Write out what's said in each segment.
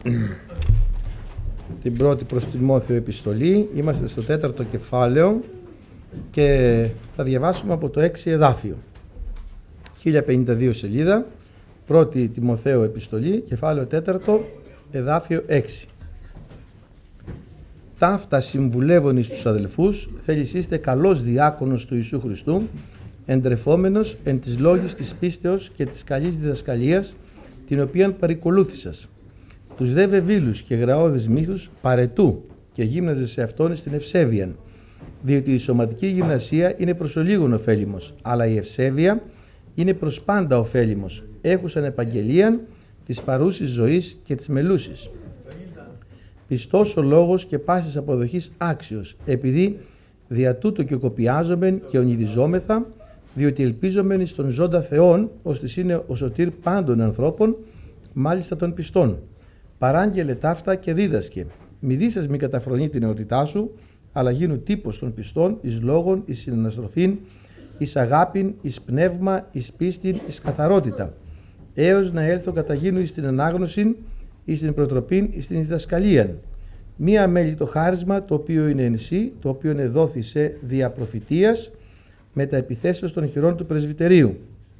την πρώτη προς Τιμόθεο επιστολή. Είμαστε στο 4ο κεφάλαιο και θα διαβάσουμε από το 6 εδάφιο. 1052 σελίδα, πρώτη Τιμοθέου επιστολή, κεφάλαιο 4, εδάφιο 6. Ταύτα συμβουλεύων εις τους αδελφούς, θέλεις είστε καλός διάκονος του Ιησού Χριστού, εντρεφόμενος εν της λόγης της πίστεως και της καλής διδασκαλίας, την οποίαν παρηκολούθησας. Τους δε βεβήλους και γραώδεις μύθους παρετού και γύμναζε σε αυτόν στην ευσέβειαν, διότι η σωματική γυμνασία είναι προς ολίγων ωφέλιμος, αλλά η ευσέβεια είναι προς πάντα ωφέλιμος, έχουσαν επαγγελίαν της παρούσης ζωής και της μελούσης. Πιστός ο λόγος και πάσης αποδοχής άξιος, επειδή δια τούτο και κοπιάζομεν και ονειδιζόμεθα, διότι ελπίζομεν εις τον ζώντα Θεόν, ώστις είναι ο σωτήρ πάντων ανθρώπων, μάλιστα των πιστών. Παράγγελε ταύτα και δίδασκε. Μη δίσας μη καταφρονεί την νεότητά σου, αλλά γίνου τύπος των πιστών, εις λόγων, εις συναναστροφήν, εις αγάπην, εις πνεύμα, εις πίστην, εις καθαρότητα, έως να έλθω κατά γίνου εις την ανάγνωσιν, εις την προτροπήν, εις την διδασκαλίαν. Μία μέλη το χάρισμα, το οποίο είναι εν σύ, το οποίο εδόθησε δια προφητείας, με τα επιθέσεως των χειρών του πρεσβυτερίου.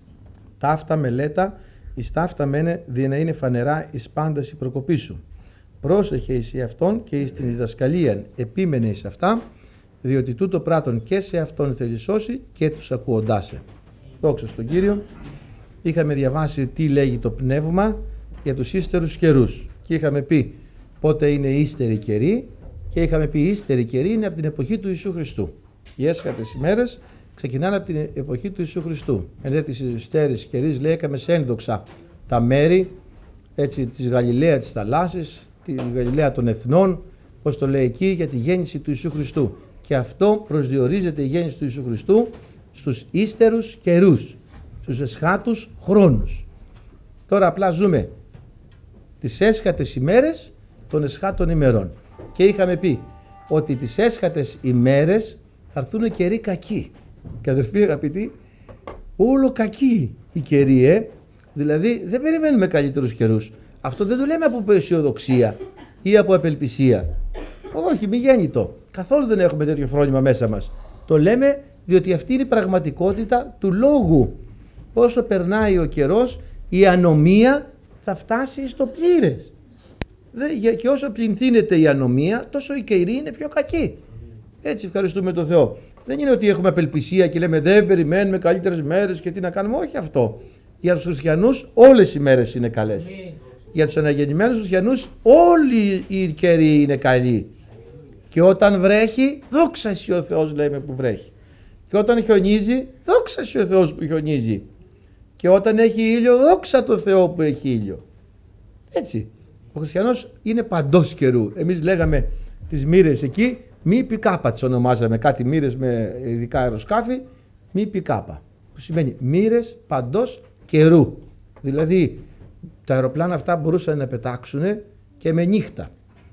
Ταύτα μελέτα, εις ταύτα μένε, δι' να είναι φανερά εις πάντας η προκοπή σου. Πρόσεχε εις αυτόν και εις την διδασκαλίαν, επίμενε εις αυτά, διότι τούτο πράττον και σε αυτόν θέλει σώσει και τους ακούοντάσε. Δόξα στον Κύριο. Είχαμε διαβάσει τι λέγει το πνεύμα για τους ύστερους καιρούς και είχαμε πει πότε είναι ύστεροι καιροί και είχαμε πει ύστεροι καιροί είναι από την εποχή του Ιησού Χριστού. Οι έσχατες ημέρες ξεκινάνε από την εποχή του Ιησού Χριστού. Εν δε τις ύστερες καιρείς λέει έκαμε σε ένδοξα τα μέρη έτσι, της Γαλιλαία της θαλάσσης, τη Γαλιλαία των εθνών, όπως το λέει εκεί, για τη γέννηση του Ιησού Χριστού. Και αυτό προσδιορίζεται η γέννηση του Ιησού Χριστού στους ύστερους καιρούς, στους εσχάτους χρόνους. Τώρα απλά ζούμε τις έσχατες ημέρες των εσχάτων ημερών. Και είχαμε πει ότι τις έσχατες ημέρες θα έρθουν καιροί κακοί. Και αδερφοί αγαπητοί, όλο κακοί οι καιροί, δηλαδή δεν περιμένουμε καλύτερους καιρούς. Αυτό δεν το λέμε από αισιοδοξία ή από απελπισία. Όχι, μη γέννητο. Καθόλου δεν έχουμε τέτοιο φρόνημα μέσα μας. Το λέμε διότι αυτή είναι η πραγματικότητα του λόγου. Όσο περνάει ο καιρός, η ανομία θα φτάσει στο πλήρες. Και όσο πληνθύνεται η ανομία, τόσο η καιρή είναι πιο κακή. Έτσι ευχαριστούμε τον Θεό. Δεν είναι ότι έχουμε απελπισία και λέμε δεν περιμένουμε καλύτερες μέρες και τι να κάνουμε. Όχι αυτό. Για τους χριστιανούς όλες οι μέρες είναι καλές. Για τους αναγεννημένους χριστιανούς όλοι οι καιροί είναι καλοί. Και όταν βρέχει, δόξα εσύ ο Θεός λέμε που βρέχει. Και όταν χιονίζει, δόξα εσύ ο Θεός που χιονίζει. Και όταν έχει ήλιο, δόξα το Θεό που έχει ήλιο. Έτσι. Ο χριστιανός είναι παντός καιρού. Εμείς λέγαμε τις μοίρες εκεί, μη πικάπα τις ονομάζαμε, κάτι μοίρες με ειδικά αεροσκάφη, μη πικάπα. Που σημαίνει μοίρες παντός καιρού. Δηλαδή τα αεροπλάνα αυτά μπορούσαν να πετάξουν και με νύχτα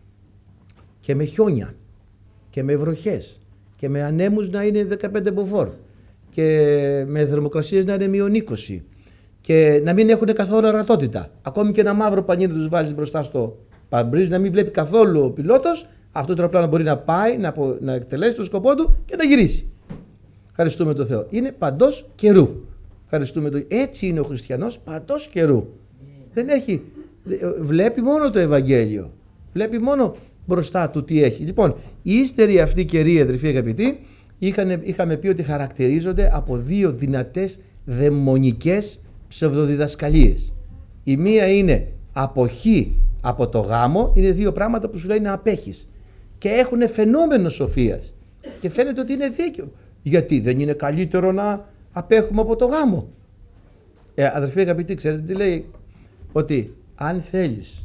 και με χιόνια και με βροχές και με ανέμους να είναι 15 μποφόρ και με θερμοκρασίες να είναι -20 και να μην έχουν καθόλου ορατότητα. Ακόμη και ένα μαύρο πανί να τους βάλεις μπροστά στο παρμπρίζ, να μην βλέπει καθόλου ο πιλότος, αυτό το αεροπλάνο μπορεί να πάει, να εκτελέσει το σκοπό του και να γυρίσει. Ευχαριστούμε τον Θεό. Είναι παντός καιρού. Ευχαριστούμε τον... Έτσι είναι ο χριστιανός, παντός καιρού. Δεν έχει, βλέπει μόνο το Ευαγγέλιο. Βλέπει μόνο μπροστά του τι έχει. Λοιπόν, οι ύστεροι αυτοί καιροί, αδελφοί αγαπητοί, είχαμε πει ότι χαρακτηρίζονται από δύο δυνατές δαιμονικές ψευδοδιδασκαλίες. Η μία είναι αποχή από το γάμο, είναι δύο πράγματα που σου λέει να απέχεις. Και έχουν φαινόμενο σοφίας. Και φαίνεται ότι είναι δίκαιο. Γιατί δεν είναι καλύτερο να απέχουμε από το γάμο? Αδελφοί αγαπητοί, ξέρετε τι λέει? Ότι αν θέλεις,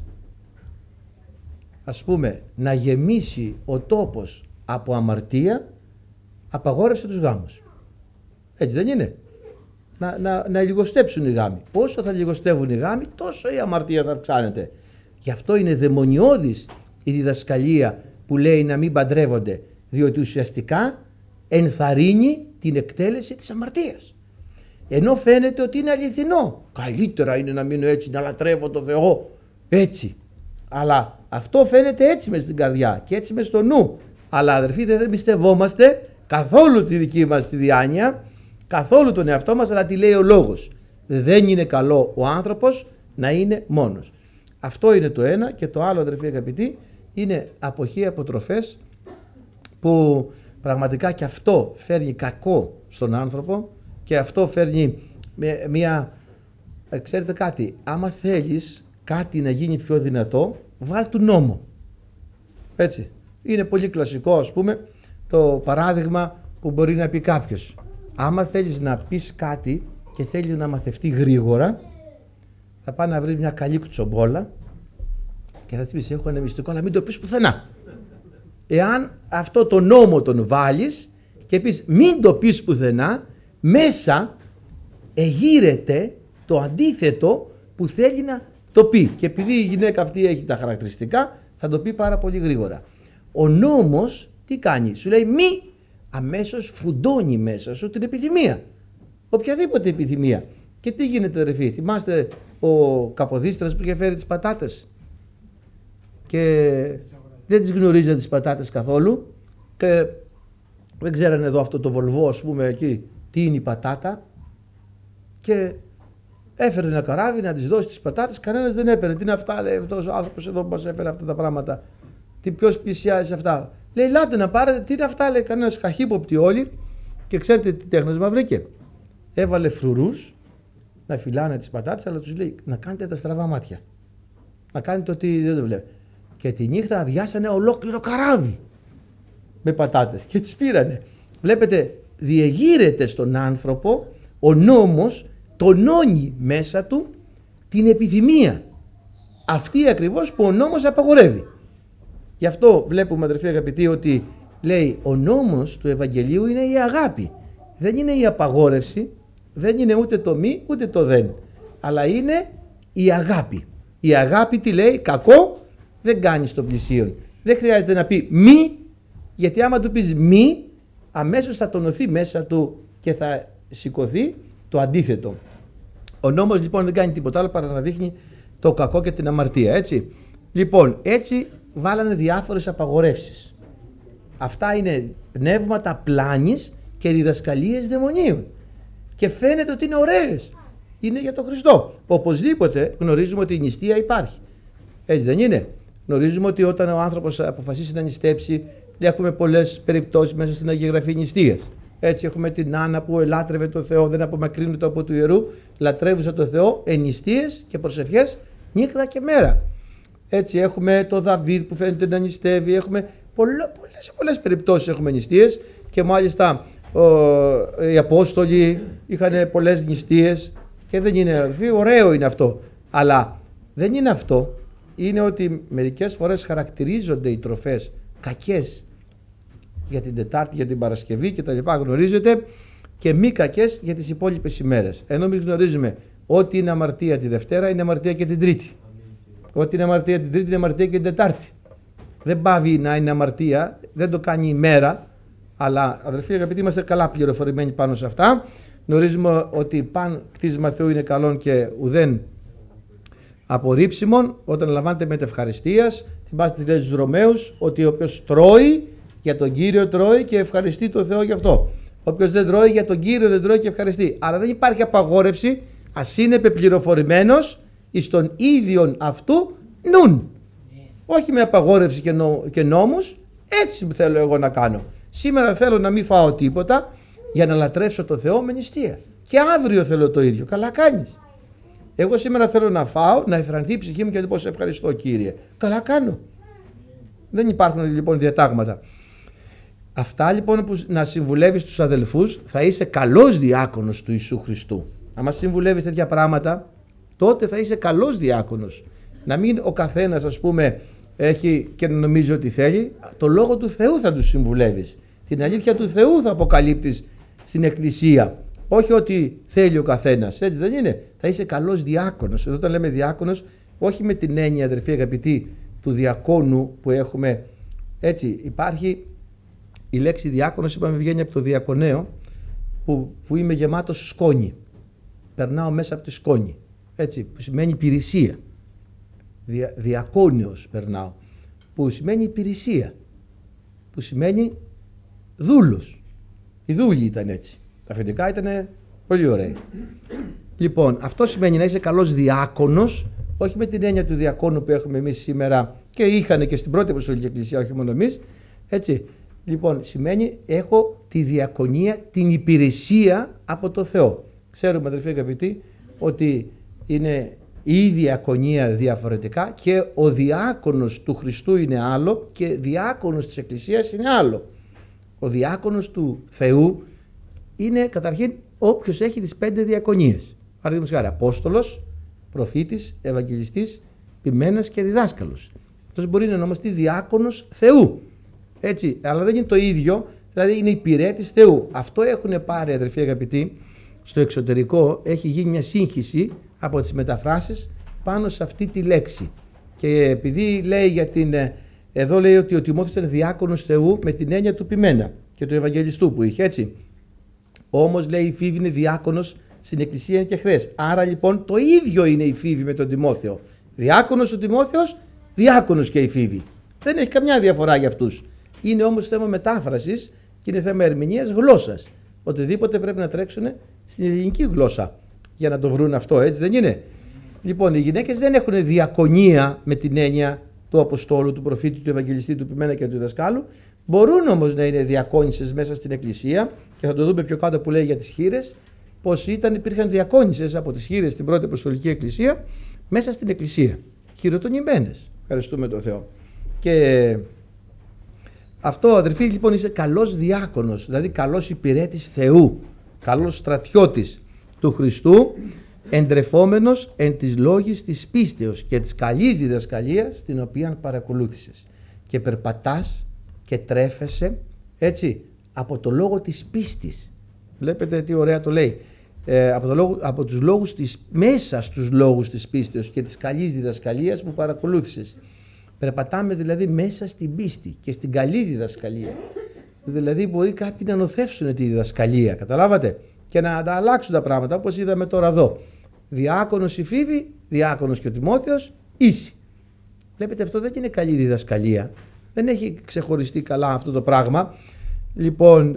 ας πούμε, να γεμίσει ο τόπος από αμαρτία, απαγόρευσε τους γάμους. Έτσι δεν είναι? Να λιγοστέψουν οι γάμοι. Όσο θα λιγοστεύουν οι γάμοι, τόσο η αμαρτία θα αυξάνεται. Γι' αυτό είναι δαιμονιώδης η διδασκαλία που λέει να μην παντρεύονται, διότι ουσιαστικά ενθαρρύνει την εκτέλεση της αμαρτίας. Ενώ φαίνεται ότι είναι αληθινό. Καλύτερα είναι να μείνω έτσι, να λατρεύω τον Θεό έτσι. Αλλά αυτό φαίνεται έτσι μες στην καρδιά και έτσι μες στο νου. Αλλά αδερφοί, δεν εμπιστευόμαστε καθόλου τη δική μας τη διάνοια, καθόλου τον εαυτό μας, αλλά τι λέει ο λόγος. Δεν είναι καλό ο άνθρωπος να είναι μόνος. Αυτό είναι το ένα. Και το άλλο, αδερφοί αγαπητοί, είναι αποχή από τροφές, που πραγματικά και αυτό φέρνει κακό στον άνθρωπο και αυτό φέρνει μια... Ξέρετε κάτι, άμα θέλεις κάτι να γίνει πιο δυνατό, βάλ του νόμο. Έτσι. Είναι πολύ κλασικό, ας πούμε, το παράδειγμα που μπορεί να πει κάποιος. Άμα θέλεις να πεις κάτι και θέλεις να μαθευτεί γρήγορα, θα πάει να βρεις μια καλή κουτσομπόλα και θα της πεις: έχω ένα μυστικό, αλλά μην το πεις πουθενά. Εάν αυτό το νόμο τον βάλεις και πεις μην το πεις πουθενά, μέσα εγείρεται το αντίθετο που θέλει να το πει. Και επειδή η γυναίκα αυτή έχει τα χαρακτηριστικά, θα το πει πάρα πολύ γρήγορα. Ο νόμος τι κάνει? Σου λέει μη, αμέσως φουντώνει μέσα σου την επιθυμία. Οποιαδήποτε επιθυμία. Και τι γίνεται, αδερφοί? Θυμάστε ο Καποδίστρας που είχε φέρει τις πατάτες και δεν τις γνωρίζαν τις πατάτες καθόλου και δεν ξέρανε εδώ αυτό το βολβό, ας πούμε, εκεί τι είναι η πατάτα, και έφερε ένα καράβι να τις δώσει τις πατάτες, κανένας δεν έπαιρνε. Τι είναι αυτά, λέει αυτός ο άνθρωπος εδώ που μας έφερε αυτά τα πράγματα? Ποιος πλησιάζει σε αυτά? Λέει ελάτε να πάρετε. Τι είναι αυτά, λέει, κανένας, χαχύποπτοι όλοι. Και ξέρετε τι τέχνασμα βρήκε? Έβαλε φρουρούς να φυλάνε τις πατάτες, αλλά τους λέει να κάνετε τα στραβά μάτια, να κάνετε ότι δεν το βλέπει. Και τη νύχτα αδειάσανε ολόκληρο καράβι με πατάτες και τις πήρανε. Βλέπετε, διεγείρεται στον άνθρωπο ο νόμος, τονώνει μέσα του την επιθυμία αυτή ακριβώς που ο νόμος απαγορεύει. Γι' αυτό βλέπουμε, αδερφοί αγαπητοί, ότι λέει ο νόμος του Ευαγγελίου είναι η αγάπη. Δεν είναι η απαγόρευση, δεν είναι ούτε το μη ούτε το δεν, αλλά είναι η αγάπη. Η αγάπη τι λέει? Κακό δεν κάνει στον πλησίον. Δεν χρειάζεται να πει μη, γιατί άμα του πεις μη, αμέσως θα τονωθεί μέσα του και θα σηκωθεί το αντίθετο. Ο νόμος λοιπόν δεν κάνει τίποτα άλλο παρά να δείχνει το κακό και την αμαρτία, έτσι. Λοιπόν, έτσι βάλανε διάφορες απαγορεύσεις. Αυτά είναι πνεύματα πλάνης και διδασκαλίες δαιμονίων. Και φαίνεται ότι είναι ωραίες. Είναι για τον Χριστό. Οπωσδήποτε γνωρίζουμε ότι η νηστεία υπάρχει. Έτσι δεν είναι? Γνωρίζουμε ότι όταν ο άνθρωπος αποφασίσει να νηστέψει, έχουμε πολλές περιπτώσεις μέσα στην Αγία Γραφή νηστείας. Έτσι έχουμε την Άννα που ελάτρευε το Θεό, δεν απομακρύνεται από του ιερού, λατρεύουσα το Θεό εν νηστείες και προσευχές νύχτα και μέρα. Έτσι έχουμε το Δαβίδ που φαίνεται να νηστεύει, έχουμε πολλές περιπτώσεις έχουμε νηστείες και μάλιστα οι Απόστολοι είχαν πολλές νηστείες και δεν είναι, αδελφοί, ωραίο είναι αυτό, αλλά δεν είναι αυτό. Είναι ότι μερικές φορές χαρακτηρίζονται οι τροφές κακές για την Τετάρτη, για την Παρασκευή και τα λοιπά, γνωρίζετε, και μη κακές για τις υπόλοιπες ημέρες. Ενώ εμείς γνωρίζουμε ότι είναι αμαρτία τη Δευτέρα, είναι αμαρτία και την Τρίτη. Ότι είναι αμαρτία την Τρίτη, είναι αμαρτία και την Τετάρτη. Δεν πάβει να είναι αμαρτία, δεν το κάνει η μέρα, αλλά αδελφοί αγαπητοί, είμαστε καλά πληροφορημένοι πάνω σε αυτά. Γνωρίζουμε ότι παν κτίσμα Θεού είναι καλόν και ουδέν απορρίψιμον. Όταν λαμβάνετε μετευχαριστίας, θυμάστε τις λέξεις στους Ρωμαίους, ότι όποιος τρώει για τον Κύριο τρώει και ευχαριστεί τον Θεό γι' αυτό. Όποιος δεν τρώει για τον Κύριο δεν τρώει και ευχαριστεί. Αλλά δεν υπάρχει απαγόρευση, ας είναι πεπληροφορημένος εις τον ίδιον αυτού νουν. Όχι με απαγόρευση και νόμους, έτσι θέλω εγώ να κάνω. Σήμερα θέλω να μην φάω τίποτα για να λατρεύσω το Θεό με νηστεία. Και αύριο θέλω το ίδιο. Καλά κάνεις. Εγώ σήμερα θέλω να φάω, να εφρανθεί η ψυχή μου και να πω σε ευχαριστώ Κύριε. Καλά κάνω. Δεν υπάρχουν λοιπόν διατάγματα. Αυτά λοιπόν που να συμβουλεύεις τους αδελφούς, θα είσαι καλός διάκονος του Ιησού Χριστού. Αν συμβουλεύεις τέτοια πράγματα, τότε θα είσαι καλός διάκονος. Να μην ο καθένας, ας πούμε, έχει και νομίζει ότι θέλει, το λόγο του Θεού θα τους συμβουλεύεις. Την αλήθεια του Θεού θα αποκαλύπτεις στην Εκκλησία. Όχι ότι θέλει ο καθένας, έτσι δεν είναι? Θα είσαι καλός διάκονος. Εδώ όταν λέμε διάκονος, όχι με την έννοια, αδερφοί αγαπητοί, του διακόνου που έχουμε. Έτσι υπάρχει η λέξη διάκονος, είπαμε, βγαίνει από το διακοναίο, που είμαι γεμάτος σκόνη. Περνάω μέσα από τη σκόνη. Έτσι, που σημαίνει υπηρεσία. διακόνιος περνάω, που σημαίνει υπηρεσία, που σημαίνει δούλος. Οι δούλοι ήταν έτσι. Τα αφεντικά ήταν πολύ ωραία. Λοιπόν, αυτό σημαίνει να είσαι καλός διάκονος, όχι με την έννοια του διακόνου που έχουμε εμείς σήμερα και είχαν και στην πρώτη Αποστολική Εκκλησία, όχι μόνο εμείς. Έτσι. Λοιπόν, σημαίνει έχω τη διακονία, την υπηρεσία από το Θεό. Ξέρουμε, αδελφοί αγαπητοί, ότι είναι η διακονία διαφορετικά και ο διάκονος του Χριστού είναι άλλο και διάκονος της Εκκλησίας είναι άλλο. Ο διάκονος του Θεού είναι καταρχήν όποιος έχει τις 5 διακονίες. Παραδείγματος χάρη, Απόστολος, Προφήτης, Ευαγγελιστής, Ποιμένας και Διδάσκαλος. Αυτός μπορεί να ονομαστεί διάκονος Θεού. Έτσι, αλλά δεν είναι το ίδιο, δηλαδή είναι υπηρέτης Θεού. Αυτό έχουν πάρει, αδελφοί αγαπητοί, στο εξωτερικό έχει γίνει μια σύγχυση από τις μεταφράσεις πάνω σε αυτή τη λέξη. Και επειδή λέει για την. Εδώ λέει ότι ο Τιμόθεος ήταν διάκονος Θεού με την έννοια του Ποιμένα και του Ευαγγελιστού που είχε, έτσι. Όμως λέει η Φίβη είναι διάκονος στην Εκκλησία και χθες. Άρα λοιπόν το ίδιο είναι η Φίβη με τον Τιμόθεο. Διάκονος ο Τιμόθεος, διάκονος και η Φίβη. Δεν έχει καμιά διαφορά για αυτούς. Είναι όμως θέμα μετάφρασης και είναι θέμα ερμηνείας γλώσσας. Οτιδήποτε πρέπει να τρέξουν στην ελληνική γλώσσα για να το βρουν αυτό, έτσι δεν είναι. Λοιπόν, οι γυναίκες δεν έχουν διακονία με την έννοια του Αποστόλου, του Προφήτη, του Ευαγγελιστή, του Ποιμένα και του Διδασκάλου. Μπορούν όμως να είναι διακόνισσες μέσα στην Εκκλησία και θα το δούμε πιο κάτω που λέει για τις χήρες, πως υπήρχαν διακόνισσες από τις χήρες στην πρώτη Αποστολική Εκκλησία μέσα στην Εκκλησία. Χειροτονημένες. Ευχαριστούμε τον Θεό. Και αυτό, αδερφοί, λοιπόν, είσαι καλός διάκονος, δηλαδή καλός υπηρέτης Θεού, καλός στρατιώτης του Χριστού, εντρεφόμενος εν της λόγης της πίστεως και της καλής διδασκαλίας την οποία παρακολούθησες και περπατάς και τρέφεσαι, έτσι, από το λόγο της πίστης. Βλέπετε τι ωραία το λέει. Από τους λόγους μέσα στους λόγους της πίστεως και της καλής διδασκαλίας που παρακολούθησες. Περπατάμε δηλαδή μέσα στην πίστη και στην καλή διδασκαλία. Δηλαδή μπορεί κάποιοι να νοθεύσουν τη διδασκαλία, καταλάβατε, και να τα αλλάξουν τα πράγματα, όπως είδαμε τώρα εδώ. Διάκονος η Φίβη, διάκονος και ο Τιμόθεος, ίση. Βλέπετε, αυτό δεν είναι καλή διδασκαλία. Δεν έχει ξεχωριστεί καλά αυτό το πράγμα. Λοιπόν,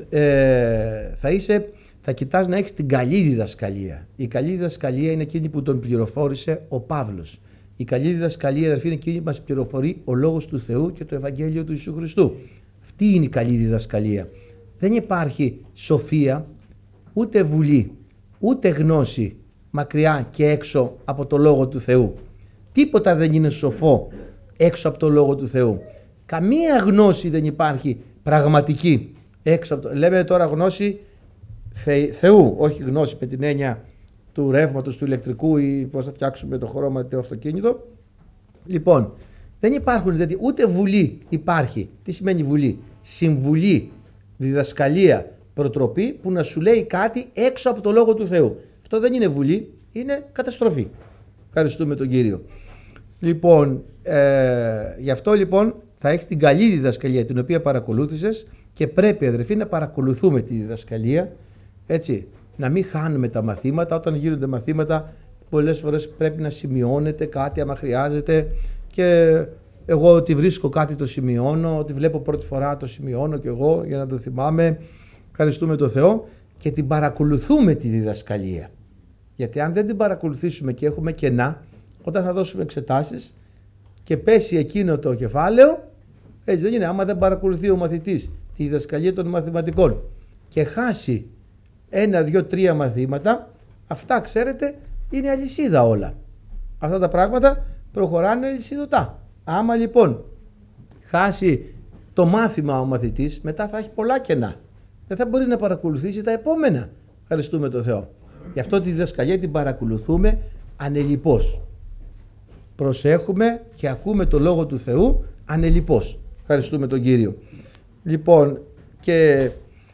θα κοιτάς να έχεις την καλή διδασκαλία. Η καλή διδασκαλία είναι εκείνη που τον πληροφόρησε ο Παύλος. Η καλή διδασκαλία, αδερφοί, είναι εκείνη που μας πληροφορεί ο Λόγος του Θεού και το Ευαγγέλιο του Ιησού Χριστού. Αυτή είναι η καλή διδασκαλία. Δεν υπάρχει σοφία, ούτε βουλή, ούτε γνώση μακριά και έξω από το Λόγο του Θεού. Τίποτα δεν είναι σοφό έξω από το Λόγο του Θεού. Καμία γνώση δεν υπάρχει πραγματική έξω από το... Λέμε τώρα γνώση Θεού, όχι γνώση με την έννοια του ρεύματος, του ηλεκτρικού ή πώς θα φτιάξουμε το χρώμα του αυτοκίνητο. Λοιπόν, δεν υπάρχουν, δηλαδή ούτε βουλή υπάρχει. Τι σημαίνει βουλή? Συμβουλή, διδασκαλία, προτροπή που να σου λέει κάτι έξω από το Λόγο του Θεού. Αυτό δεν είναι βουλή, είναι καταστροφή. Ευχαριστούμε τον Κύριο. Λοιπόν, γι' αυτό λοιπόν θα έχεις την καλή διδασκαλία την οποία παρακολούθησες και πρέπει, αδερφοί, να παρακολουθούμε τη διδασκαλία, έτσι, να μην χάνουμε τα μαθήματα. Όταν γίνονται μαθήματα πολλές φορές πρέπει να σημειώνεται κάτι άμα χρειάζεται, και εγώ ότι βρίσκω κάτι το σημειώνω, ότι βλέπω πρώτη φορά το σημειώνω και εγώ για να το θυμάμαι. Ευχαριστούμε τον Θεό και την παρακολουθούμε τη διδασκαλία. Γιατί αν δεν την παρακολουθήσουμε και έχουμε κενά, όταν θα δώσουμε εξετάσεις και πέσει εκείνο το κεφάλαιο, έτσι δεν είναι? Άμα δεν παρακολουθεί ο μαθητής τη διδασκαλία των μαθηματικών και χάσει 1, 2, 3 μαθήματα, αυτά ξέρετε είναι αλυσίδα όλα. Αυτά τα πράγματα προχωράνε αλυσιδωτά. Άμα λοιπόν χάσει το μάθημα ο μαθητής, μετά θα έχει πολλά κενά. Δεν θα μπορεί να παρακολουθήσει τα επόμενα. Ευχαριστούμε τον Θεό. Γι' αυτό τη διδασκαλία την παρακολουθούμε ανελιπώς. Προσέχουμε και ακούμε το Λόγο του Θεού ανελιπώς. Ευχαριστούμε τον Κύριο. Λοιπόν, και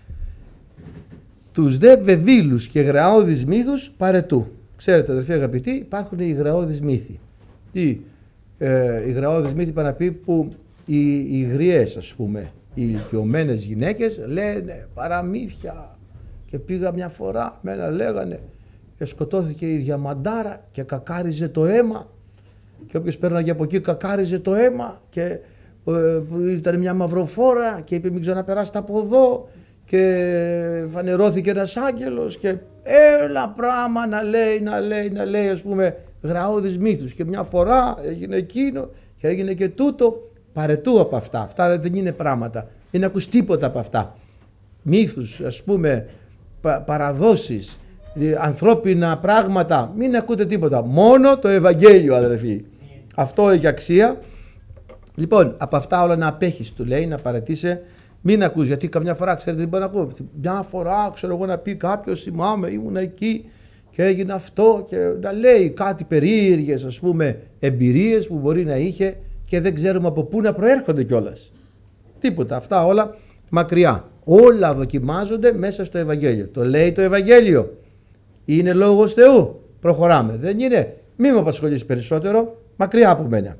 τους δε βεβήλους και γραώδεις μύθους παρετού. Ξέρετε, αδερφοί αγαπητοί, υπάρχουν οι γραώδεις μύθοι. Οι γραώδεις μύθοι πάνε να πει που οι γριές, ας πούμε, οι ηλικιωμένες γυναίκες λένε παραμύθια, και πήγα μια φορά, μένα λέγανε, και σκοτώθηκε η διαμαντάρα και κακάριζε το αίμα και όποιος πέρναγε από εκεί κακάριζε το αίμα και ήταν μια μαυροφόρα και είπε μην ξαναπεράσετε από εδώ και φανερώθηκε ένας άγγελος και έλα πράγμα να λέει ας πούμε γραώδεις μύθους και μια φορά έγινε εκείνο και έγινε και τούτο. Παρετού από αυτά, αυτά δεν είναι πράγματα, δεν ακούς τίποτα από αυτά. Μύθους ας πούμε, παραδόσεις, ανθρώπινα πράγματα, μην ακούτε τίποτα, μόνο το Ευαγγέλιο αδερφοί, αυτό έχει αξία. Λοιπόν, από αυτά όλα να απέχεις, του λέει, να παρετήσει, μην ακούς, γιατί καμιά φορά ξέρετε τι μπορεί να πω, μια φορά ξέρω εγώ να πει κάποιος, θυμάμαι ήμουν εκεί και έγινε αυτό και να λέει κάτι περίεργες ας πούμε εμπειρίες που μπορεί να είχε και δεν ξέρουμε από πού να προέρχονται κιόλας. Τίποτα, αυτά όλα μακριά. Όλα δοκιμάζονται μέσα στο Ευαγγέλιο. Το λέει το Ευαγγέλιο. Είναι λόγος Θεού. Προχωράμε. Δεν είναι. Μη με απασχολείς περισσότερο. Μακριά από μένα.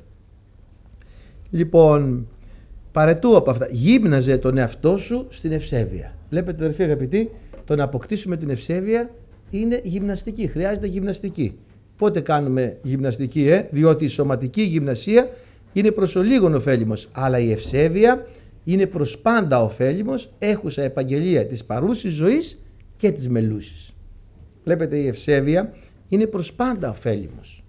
Λοιπόν, παρετού από αυτά. Γύμναζε τον εαυτό σου στην ευσέβεια. Βλέπετε αδερφοί αγαπητοί, το να αποκτήσουμε την ευσέβεια είναι γυμναστική. Χρειάζεται γυμναστική. Πότε κάνουμε γυμναστική, διότι η σωματική γυμνασία είναι προς ολίγον ωφέλιμος, αλλά η ευσέβεια είναι προς πάντα ωφέλιμος, έχουσα επαγγελία της παρούσης ζωής και της μελούσης. Βλέπετε, η ευσέβεια είναι προς πάντα ωφέλιμος.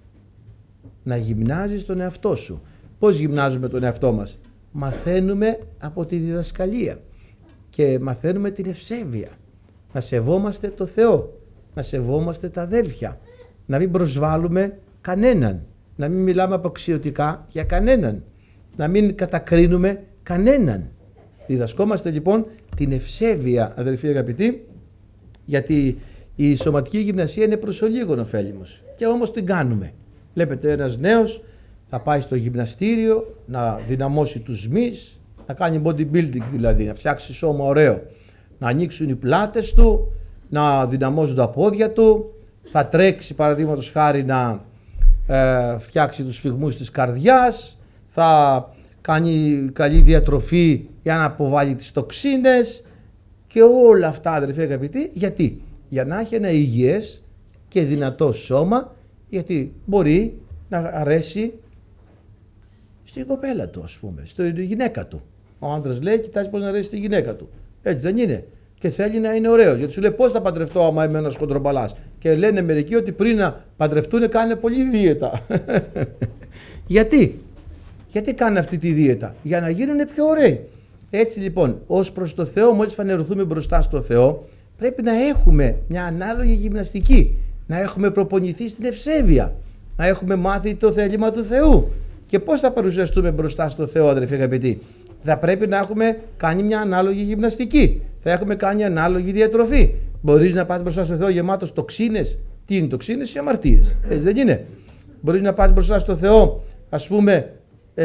Να γυμνάζεις τον εαυτό σου. Πώς γυμνάζουμε τον εαυτό μας? Μαθαίνουμε από τη διδασκαλία και μαθαίνουμε την ευσέβεια. Να σεβόμαστε το Θεό, να σεβόμαστε τα αδέλφια, να μην προσβάλλουμε κανέναν, να μην μιλάμε αποξιωτικά για κανέναν, να μην κατακρίνουμε κανέναν. Διδασκόμαστε λοιπόν την ευσέβεια αδελφοί αγαπητοί, γιατί η σωματική γυμνασία είναι προς ολίγον ωφέλιμος και όμως την κάνουμε. Βλέπετε, ένας νέος θα πάει στο γυμναστήριο να δυναμώσει τους μυς, να κάνει bodybuilding δηλαδή, να φτιάξει σώμα ωραίο, να ανοίξουν οι πλάτες του, να δυναμώσουν τα πόδια του, θα τρέξει παραδείγματος χάρη να φτιάξει τους σφυγμούς της καρδιάς, θα κάνει καλή διατροφή για να αποβάλει τις τοξίνες και όλα αυτά αδερφοί αγαπητοί. Γιατί? Για να έχει ένα υγιές και δυνατό σώμα, γιατί μπορεί να αρέσει στην κοπέλα του ας πούμε, στη γυναίκα του. Ο άντρας λέει κοιτάζει πώς να αρέσει στη γυναίκα του. Έτσι δεν είναι? Και θέλει να είναι ωραίος, γιατί σου λέει πώς θα παντρευτώ άμα είμαι ένας χοντρομπαλάς. Και λένε μερικοί ότι πριν να παντρευτούν κάνουν πολύ δίαιτα. Γιατί κάνουν αυτή τη δίαιτα? Για να γίνουν πιο ωραίοι. Έτσι λοιπόν, ως προς το Θεό, μόλις φανερωθούμε μπροστά στο Θεό, πρέπει να έχουμε μια ανάλογη γυμναστική, να έχουμε προπονηθεί στην ευσέβεια, να έχουμε μάθει το θέλημα του Θεού. Και πώς θα παρουσιαστούμε μπροστά στο Θεό αδερφοί αγαπητοί? Θα πρέπει να έχουμε κάνει μια ανάλογη γυμναστική, θα έχουμε κάνει ανάλογη διατροφή. Μπορείς να πας μπροστά στο Θεό γεμάτος τοξίνες? Τι είναι τοξίνες? Οι αμαρτίες. Έτσι δεν είναι? Μπορείς να πας μπροστά στο Θεό ας πούμε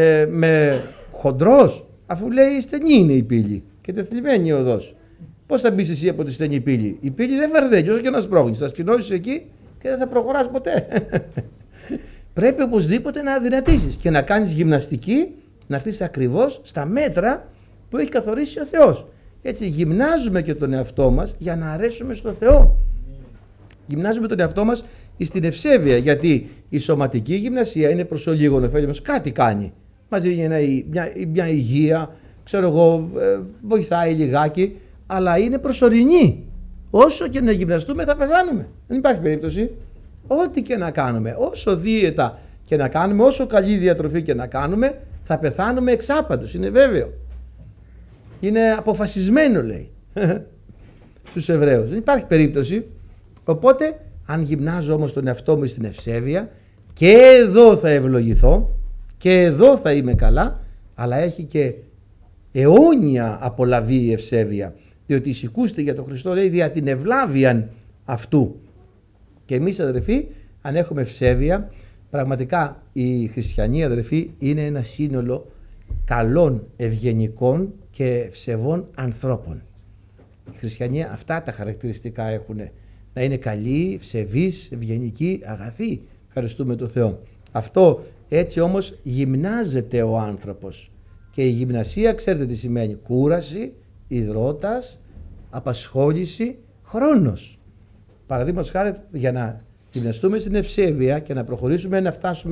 με χοντρός, αφού λέει στενή είναι η πύλη και τεθλιμμένη η οδός. Πώς θα μπεις εσύ από τη στενή πύλη? Η πύλη δεν βαρδένει, όσο και να σπρώχνεις, θα σπινώσεις εκεί και δεν θα προχωράς ποτέ. Πρέπει οπωσδήποτε να αδυνατήσεις και να κάνεις γυμναστική, να έρθεις ακριβώς στα μέτρα που έχει καθορίσει ο Θεός. Έτσι γυμνάζουμε και τον εαυτό μας για να αρέσουμε στο Θεό. Γυμνάζουμε τον εαυτό μας στην ευσέβεια, γιατί η σωματική γυμνασία είναι προς ολίγον ωφέλιμος. Κάτι κάνει. Μας δίνει μια υγεία, ξέρω εγώ, βοηθάει λιγάκι, αλλά είναι προσωρινή. Όσο και να γυμναστούμε θα πεθάνουμε. Δεν υπάρχει περίπτωση. Ό,τι και να κάνουμε, όσο δίαιτα και να κάνουμε, όσο καλή διατροφή και να κάνουμε, θα πεθάνουμε εξάπαντος. Είναι βέβαιο. Είναι αποφασισμένο λέει στους Εβραίους. Δεν υπάρχει περίπτωση. Οπότε αν γυμνάζω όμως τον εαυτό μου στην ευσέβεια, και εδώ θα ευλογηθώ και εδώ θα είμαι καλά, αλλά έχει και αιώνια απολαβή η ευσέβεια, διότι εισηκούστε για τον Χριστό λέει δια την ευλάβιαν αυτού. Και εμείς αδερφοί, αν έχουμε ευσέβεια, πραγματικά οι χριστιανοί αδερφοί είναι ένα σύνολο καλών, ευγενικών και ευσεβών ανθρώπων. Οι χριστιανοί αυτά τα χαρακτηριστικά έχουν, να είναι καλοί, ευσεβείς, ευγενικοί, αγαθοί. Ευχαριστούμε τον Θεό. Αυτό έτσι όμως γυμνάζεται ο άνθρωπος. Και η γυμνασία ξέρετε τι σημαίνει? Κούραση, υδρότας, απασχόληση, χρόνος. Παραδείγματος χάρη, για να γυμναστούμε στην ευσέβεια και να προχωρήσουμε να φτάσουμε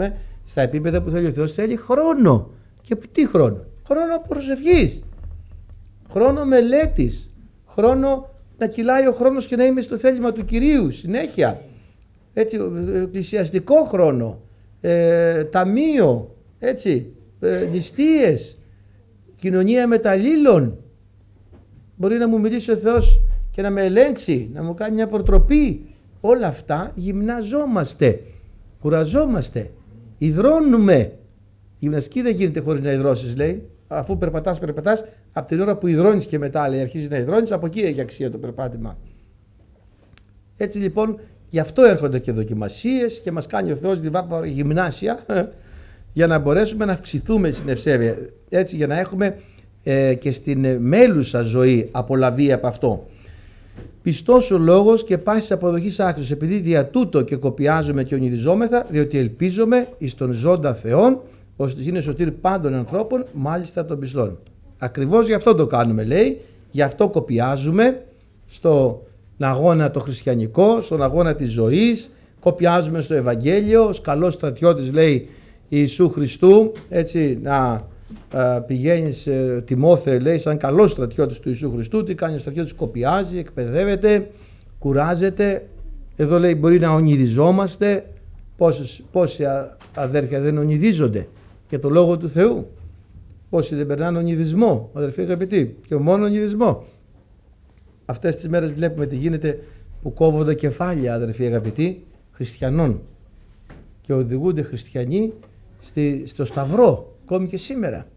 στα επίπεδα που θέλει ο Θεός, θέλει χρόνο. Και τι χρόνο? Χρόνο προσευχής, χρόνο μελέτης, χρόνο να κυλάει ο χρόνος και να είμαι στο θέλημα του Κυρίου συνέχεια. Έτσι, εκκλησιαστικό χρόνο, ταμείο, έτσι, νηστείες, κοινωνία μεταλλήλων. Μπορεί να μου μιλήσει ο Θεός και να με ελέγξει, να μου κάνει μια προτροπή. Όλα αυτά γυμναζόμαστε, κουραζόμαστε, υδρώνουμε. Η γυμναστική δεν γίνεται χωρίς να υδρώσεις, λέει. Αφού περπατάς, από την ώρα που υδρώνεις και μετά, λέει, αρχίζεις να υδρώνεις, από εκεί έχει αξία το περπάτημα. Έτσι λοιπόν, γι' αυτό έρχονται και δοκιμασίες και μας κάνει ο Θεός γυμνάσια για να μπορέσουμε να αυξηθούμε στην ευσέβεια. Έτσι, για να έχουμε και στην μέλουσα ζωή απολαβή από αυτό. Πιστός ο λόγος και πάσης αποδοχής άξιος, επειδή δια τούτο και κοπιάζουμε και ονειριζόμεθα, διότι ελπίζουμε εις τον ζώντα Θεόν, ώστε είναι σωτήρ πάντων ανθρώπων, μάλιστα των πιστών. Ακριβώς γι' αυτό το κάνουμε, λέει, γι' αυτό κοπιάζουμε στον αγώνα το χριστιανικό, στον αγώνα της ζωής, κοπιάζουμε στο Ευαγγέλιο, ως καλός στρατιώτης, λέει, Ιησού Χριστού, έτσι να πηγαίνεις, Τιμόθε, λέει, σαν καλός στρατιώτης του Ιησού Χριστού. Τι κάνει ο στρατιώτης? Κοπιάζει, εκπαιδεύεται, κουράζεται. Εδώ, λέει, μπορεί να ονειριζόμαστε. Πόσοι αδέρφια δεν ονειδίζονται για το Λόγο του Θεού? Πόσοι δεν περνάνε ονειδισμό, αδερφοί αγαπητοί, και μόνο ονειδισμό. Αυτές τις μέρες βλέπουμε τι γίνεται, που κόβονται κεφάλια, αδερφοί αγαπητοί, χριστιανών, και οδηγούνται χριστιανοί στο Σταυρό, ακόμη και σήμερα,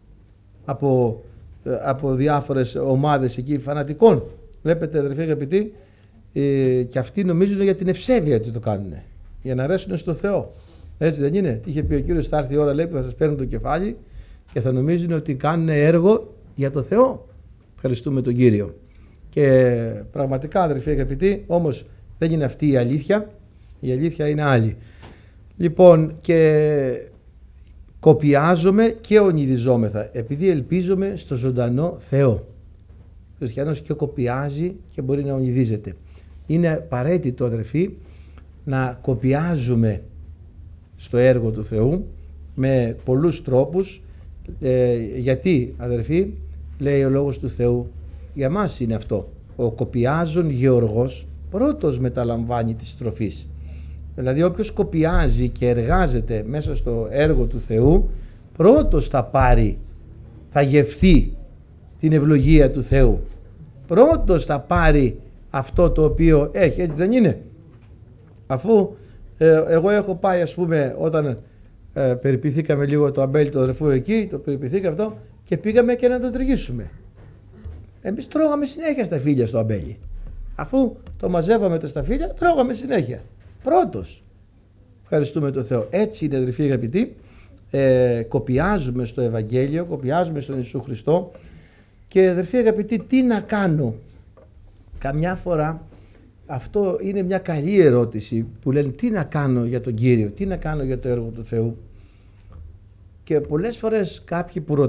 από διάφορες ομάδες εκεί φανατικών. Βλέπετε, αδερφοί αγαπητοί, και αυτοί νομίζουν για την ευσέβεια ότι το κάνουν, για να αρέσουν στο Θεό. Έτσι δεν είναι? Είχε πει ο Κύριος, θα έρθει η ώρα, λέει, που θα σας παίρνουν το κεφάλι και θα νομίζουν ότι κάνουν έργο για το Θεό. Ευχαριστούμε τον Κύριο. Και πραγματικά, αδερφοί αγαπητοί, όμως δεν είναι αυτή η αλήθεια. Η αλήθεια είναι άλλη. Λοιπόν, και κοπιάζομαι και ονειριζόμεθα, επειδή ελπίζουμε στο ζωντανό Θεό. Ο χριστιανός και κοπιάζει και μπορεί να ονειδίζεται. Είναι απαραίτητο, αδερφοί, να κοπιάζουμε στο έργο του Θεού με πολλούς τρόπους. Γιατί, αδερφοί, λέει ο Λόγος του Θεού, για μας είναι αυτό. Ο κοπιάζων γεωργός πρώτος μεταλαμβάνει της τροφής. Δηλαδή όποιος κοπιάζει και εργάζεται μέσα στο έργο του Θεού, πρώτος θα πάρει, θα γευθεί την ευλογία του Θεού. Πρώτος θα πάρει αυτό το οποίο έχει, έτσι δεν είναι? Αφού εγώ έχω πάει, ας πούμε, όταν περιποιηθήκαμε λίγο το αμπέλι του αδερφού εκεί, το περιποιηθήκα αυτό και πήγαμε και να το τριγύσουμε. Εμείς τρώγαμε συνέχεια σταφύλια στο αμπέλι. Αφού το μαζεύαμε τα σταφύλια, τρώγαμε συνέχεια. Πρώτος. Ευχαριστούμε τον Θεό. Έτσι είναι, αδερφοί αγαπητοί, κοπιάζουμε στο Ευαγγέλιο, κοπιάζουμε στον Ιησού Χριστό. Και, αδερφοί αγαπητοί, τι να κάνω? Καμιά φορά αυτό είναι μια καλή ερώτηση, που λένε τι να κάνω για τον Κύριο, τι να κάνω για το έργο του Θεού. Και πολλές φορές κάποιοι που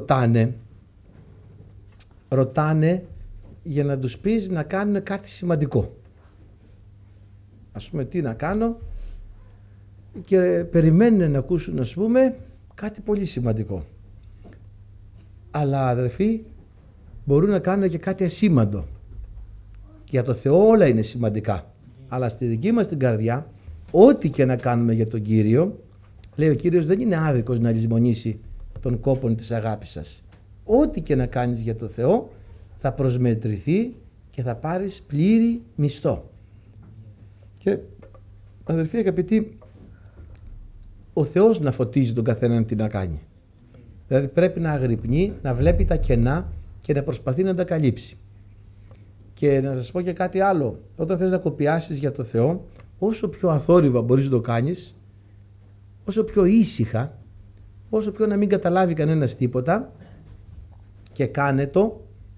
ρωτάνε για να τους πεις να κάνουν κάτι σημαντικό. Ας πούμε, τι να κάνω, και περιμένουν να ακούσουν, ας πούμε, κάτι πολύ σημαντικό. Αλλά, αδερφοί, μπορούν να κάνουν και κάτι ασήμαντο. Για το Θεό όλα είναι σημαντικά. Αλλά στη δική μας την καρδιά, ό,τι και να κάνουμε για τον Κύριο, λέει ο Κύριος, δεν είναι άδικος να λησμονήσει τον κόπον της αγάπης σας. Ό,τι και να κάνεις για το Θεό θα προσμετρηθεί και θα πάρεις πλήρη μισθό. Και, αδερφοί αγαπητοί, ο Θεός να φωτίζει τον καθέναν τι να κάνει. Δηλαδή πρέπει να αγρυπνεί, να βλέπει τα κενά και να προσπαθεί να τα καλύψει. Και να σας πω και κάτι άλλο. Όταν θες να κοπιάσεις για το Θεό, όσο πιο αθόρυβα μπορείς να το κάνεις, όσο πιο ήσυχα, όσο πιο να μην καταλάβει κανένας τίποτα, και κάνε το.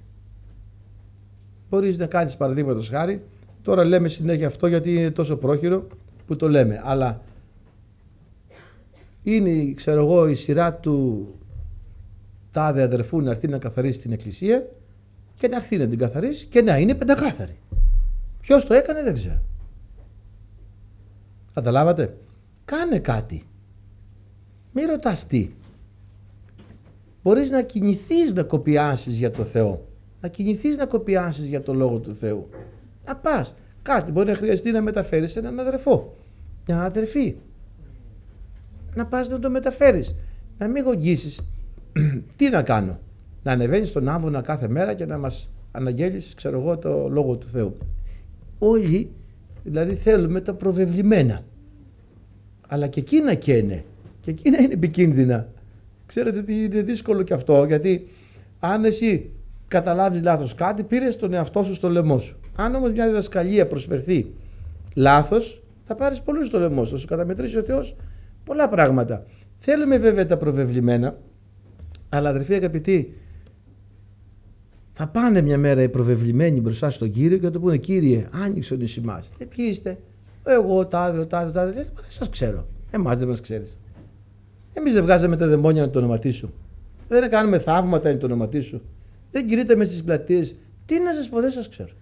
Μπορείς να κάνεις, παραδείγματος χάρη, τώρα λέμε συνέχεια αυτό γιατί είναι τόσο πρόχειρο που το λέμε, αλλά είναι, ξέρω εγώ, η σειρά του τάδε αδερφού να έρθει να καθαρίσει την εκκλησία, και να έρθει να την καθαρίσει και να είναι πεντακάθαρη. Ποιος το έκανε δεν ξέρω. Καταλάβατε? Κάνε κάτι. Μη ρωτάς τι. Μπορείς να κινηθείς να κοπιάσεις για το Θεό. Να κινηθείς να κοπιάσεις για το Λόγο του Θεού. Να πας. Κάτι μπορεί να χρειαστεί να μεταφέρεις έναν αδερφό. Μια αδερφή. Να πας να το μεταφέρεις. Να μην γογγίσεις. Τι να κάνω. Να ανεβαίνεις στον άμβονα κάθε μέρα και να μας αναγγέλεις, ξέρω εγώ, το Λόγο του Θεού. Όλοι δηλαδή θέλουμε τα προβεβλημένα. Αλλά και εκείνα καίνε. Και εκείνα είναι επικίνδυνα. Ξέρετε τι είναι δύσκολο και αυτό, γιατί αν εσύ καταλάβεις λάθος κάτι, πήρες τον εαυτό σου στο λαιμό σου. Αν όμως μια διδασκαλία προσφερθεί λάθος, θα πάρεις πολλούς στο λαιμό σου. Θα σου καταμετρήσει ο Θεός πολλά πράγματα. Θέλουμε βέβαια τα προβεβλημένα, αλλά αδερφοί αγαπητοί, θα πάνε μια μέρα οι προβεβλημένοι μπροστά στον Κύριο και θα του πούνε: Κύριε, άνοιξε ο νησί μας. Ποιοι είστε? Εγώ, τάδε. Δεν σας ξέρω. Εμάς δεν μας ξέρεις. Εμείς δεν βγάζαμε τα δαιμόνια να το ονοματί σου. Δεν κάνουμε θαύματα να το ονοματί σου. Δεν κηρύτταμε στις πλατείες. Τι να σας πω, δεν σας ξέρω.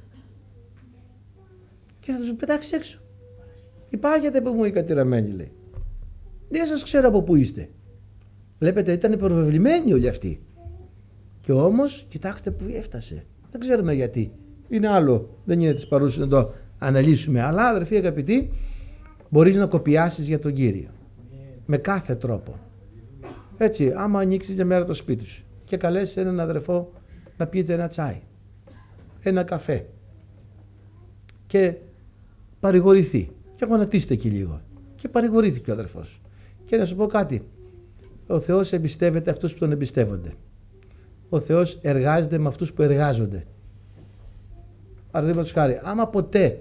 Και θα τους πετάξει έξω. Υπάρχετε που μου οι κατηραμένοι, λέει. Δεν σας ξέρω από πού είστε. Βλέπετε, ήταν προβεβλημένοι όλοι αυτοί. Και όμως, κοιτάξτε που έφτασε. Δεν ξέρουμε γιατί. Είναι άλλο. Δεν είναι της παρούσης να το αναλύσουμε. Αλλά, αδερφοί αγαπητοί, μπορείς να κοπιάσεις για τον Κύριο. Με κάθε τρόπο. Έτσι, άμα ανοίξεις μια μέρα το σπίτι σου και καλέσεις έναν αδερφό να πείτε ένα τσάι, ένα καφέ και παρηγορηθεί και γονατίστε εκεί λίγο και παρηγορήθηκε ο αδερφός. Και να σου πω κάτι, ο Θεός εμπιστεύεται αυτούς που τον εμπιστεύονται. Ο Θεός εργάζεται με αυτούς που εργάζονται. Παραδείγματος χάρη, άμα ποτέ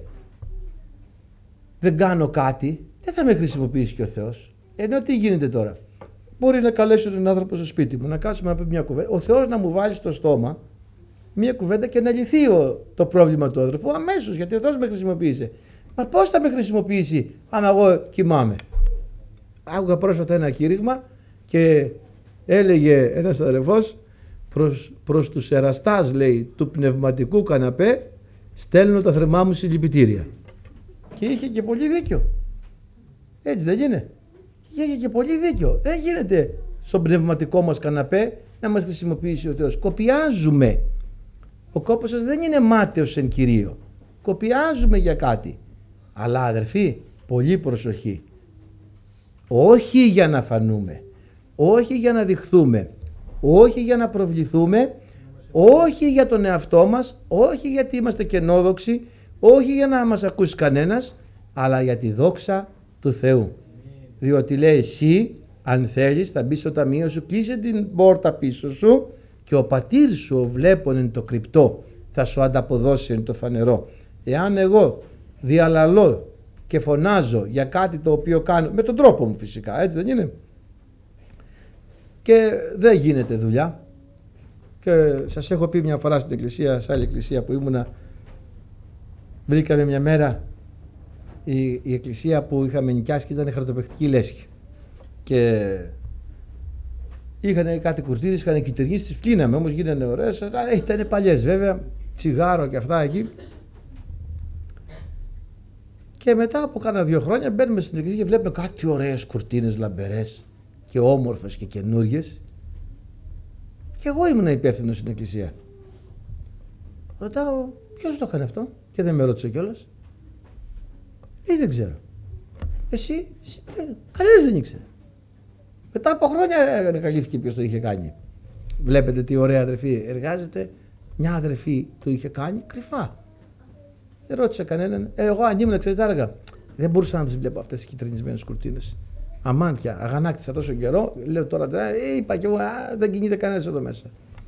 δεν κάνω κάτι, δεν θα με χρησιμοποιήσει και ο Θεός. Ενώ τι γίνεται τώρα? Μπορεί να καλέσω τον άνθρωπο στο σπίτι μου, να κάτσουμε να πει μια κουβέντα. Ο Θεός να μου βάλει στο στόμα μια κουβέντα και να λυθεί το πρόβλημα του άνθρωπου αμέσως, γιατί ο Θεός με χρησιμοποίησε. Μα πώς θα με χρησιμοποιήσει αν εγώ κοιμάμαι? Άκουγα πρόσφατα ένα κήρυγμα και έλεγε ένας αδερφός προς τους εραστάς, λέει, του πνευματικού καναπέ στέλνω τα θερμά μου συλληπιτήρια. Και είχε και πολύ δίκιο. Έτσι δεν είναι? Είχε και πολύ δίκιο. Δεν γίνεται στον πνευματικό μας καναπέ να μας χρησιμοποιήσει ο Θεός. Κοπιάζουμε. Ο κόπος σας δεν είναι μάταιος εν Κυρίω. Κοπιάζουμε για κάτι. Αλλά αδερφοί, πολύ προσοχή. Όχι για να φανούμε. Όχι για να δειχθούμε. Όχι για να προβληθούμε. Όχι για τον εαυτό μας. Όχι γιατί είμαστε κενόδοξοι. Όχι για να μας ακούσει κανένας. Αλλά για τη δόξα του Θεού. Διότι λέει εσύ αν θέλεις θα μπεις στο ταμείο σου, κλείσε την πόρτα πίσω σου και ο πατήρ σου ο βλέπων εν το κρυπτό θα σου ανταποδώσει εν το φανερό. Εάν εγώ διαλαλώ και φωνάζω για κάτι το οποίο κάνω, με τον τρόπο μου φυσικά, έτσι δεν είναι, και δεν γίνεται δουλειά, και σας έχω πει μια φορά στην εκκλησία, σε άλλη εκκλησία που ήμουνα, βρήκαμε μια μέρα η εκκλησία που είχαμε νοικιάσει και ήταν χαρτοπαιχτική λέσχη και είχαν κάτι κουρτίνες, είχαν κυτρινίες, τις πλύναμε, όμως γίνανε ωραίες, ήταν παλιές βέβαια, τσιγάρο και αυτά εκεί. Και μετά από κάνα 2 χρόνια μπαίνουμε στην εκκλησία και βλέπουμε κάτι ωραίες κουρτίνες λαμπερές και όμορφες και καινούριες, και εγώ ήμουν υπεύθυνος στην εκκλησία. Ρωτάω ποιος το έκανε αυτό, και δεν με ρώτησε κιόλας. Δεν ξέρω. Εσύ κανένας δεν ήξερε. Μετά από χρόνια ανακαλύφθηκε ποιος το είχε κάνει. Βλέπετε τι ωραία αδερφή εργάζεται. Μια αδερφή το είχε κάνει κρυφά. Δεν ρώτησε κανέναν. Εγώ αν ήμουν, ξέρετε, έλεγα, δεν μπορούσα να τις βλέπω αυτές τις κυτρινισμένες κουρτίνες. Αμάν πια, αγανάκτησα τόσο καιρό. Λέω τώρα, είπα κι εγώ, δεν κινείται κανένας εδώ μέσα.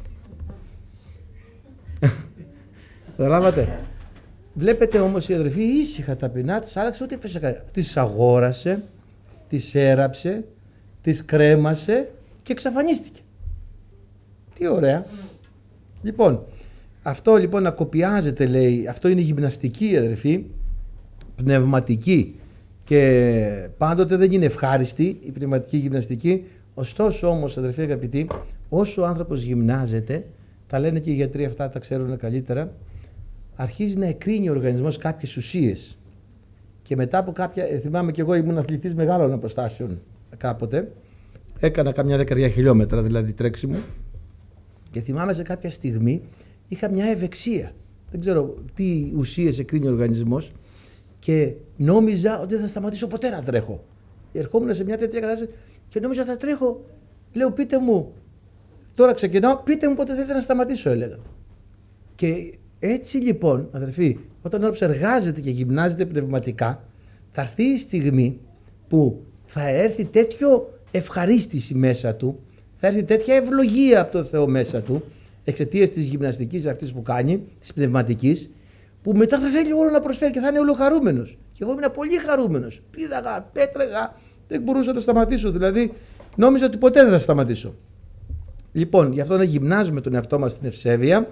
Καταλάβατε. Βλέπετε όμως η αδερφή ήσυχα ταπεινά, της άλλαξε ό,τι έπεσε. Τις αγόρασε, τις έραψε, τις κρέμασε και εξαφανίστηκε. Τι ωραία. Λοιπόν, αυτό λοιπόν να κοπιάζεται, λέει, αυτό είναι γυμναστική, αδερφή, πνευματική, και πάντοτε δεν είναι ευχάριστη η πνευματική γυμναστική. Ωστόσο όμως, αδερφοί αγαπητοί, όσο ο άνθρωπος γυμνάζεται, τα λένε και οι γιατροί αυτά, τα ξέρουν καλύτερα, αρχίζει να εκρίνει ο οργανισμός κάποιες ουσίες. Και μετά από κάποια, θυμάμαι και εγώ ήμουν αθλητής μεγάλων αποστάσεων κάποτε, έκανα καμιά 10 χιλιόμετρα δηλαδή τρέξιμο και θυμάμαι σε κάποια στιγμή είχα μια ευεξία. Δεν ξέρω τι ουσίες εκρίνει ο οργανισμός και νόμιζα ότι δεν θα σταματήσω ποτέ να τρέχω. Ερχόμουν σε μια τέτοια κατάσταση και νόμιζα θα τρέχω. Λέω πείτε μου, τώρα ξεκινάω, πείτε μου πότε θέλετε να σταματήσω, έλεγα. Και έτσι λοιπόν, αδερφοί, όταν ο άνθρωπος εργάζεται και γυμνάζεται πνευματικά, θα έρθει η στιγμή που θα έρθει τέτοιο ευχαρίστηση μέσα του, θα έρθει τέτοια ευλογία από τον Θεό μέσα του, εξαιτίας της γυμναστικής αυτής που κάνει, της πνευματικής, που μετά θα θέλει όλο να προσφέρει και θα είναι ολοχαρούμενος. Και εγώ ήμουν πολύ χαρούμενος. Πήδαγα, πέτρεγα, δεν μπορούσα να σταματήσω. Δηλαδή, νόμιζα ότι ποτέ δεν θα σταματήσω. Λοιπόν, γι' αυτό να γυμνάζουμε τον εαυτό μας στην ευσέβεια,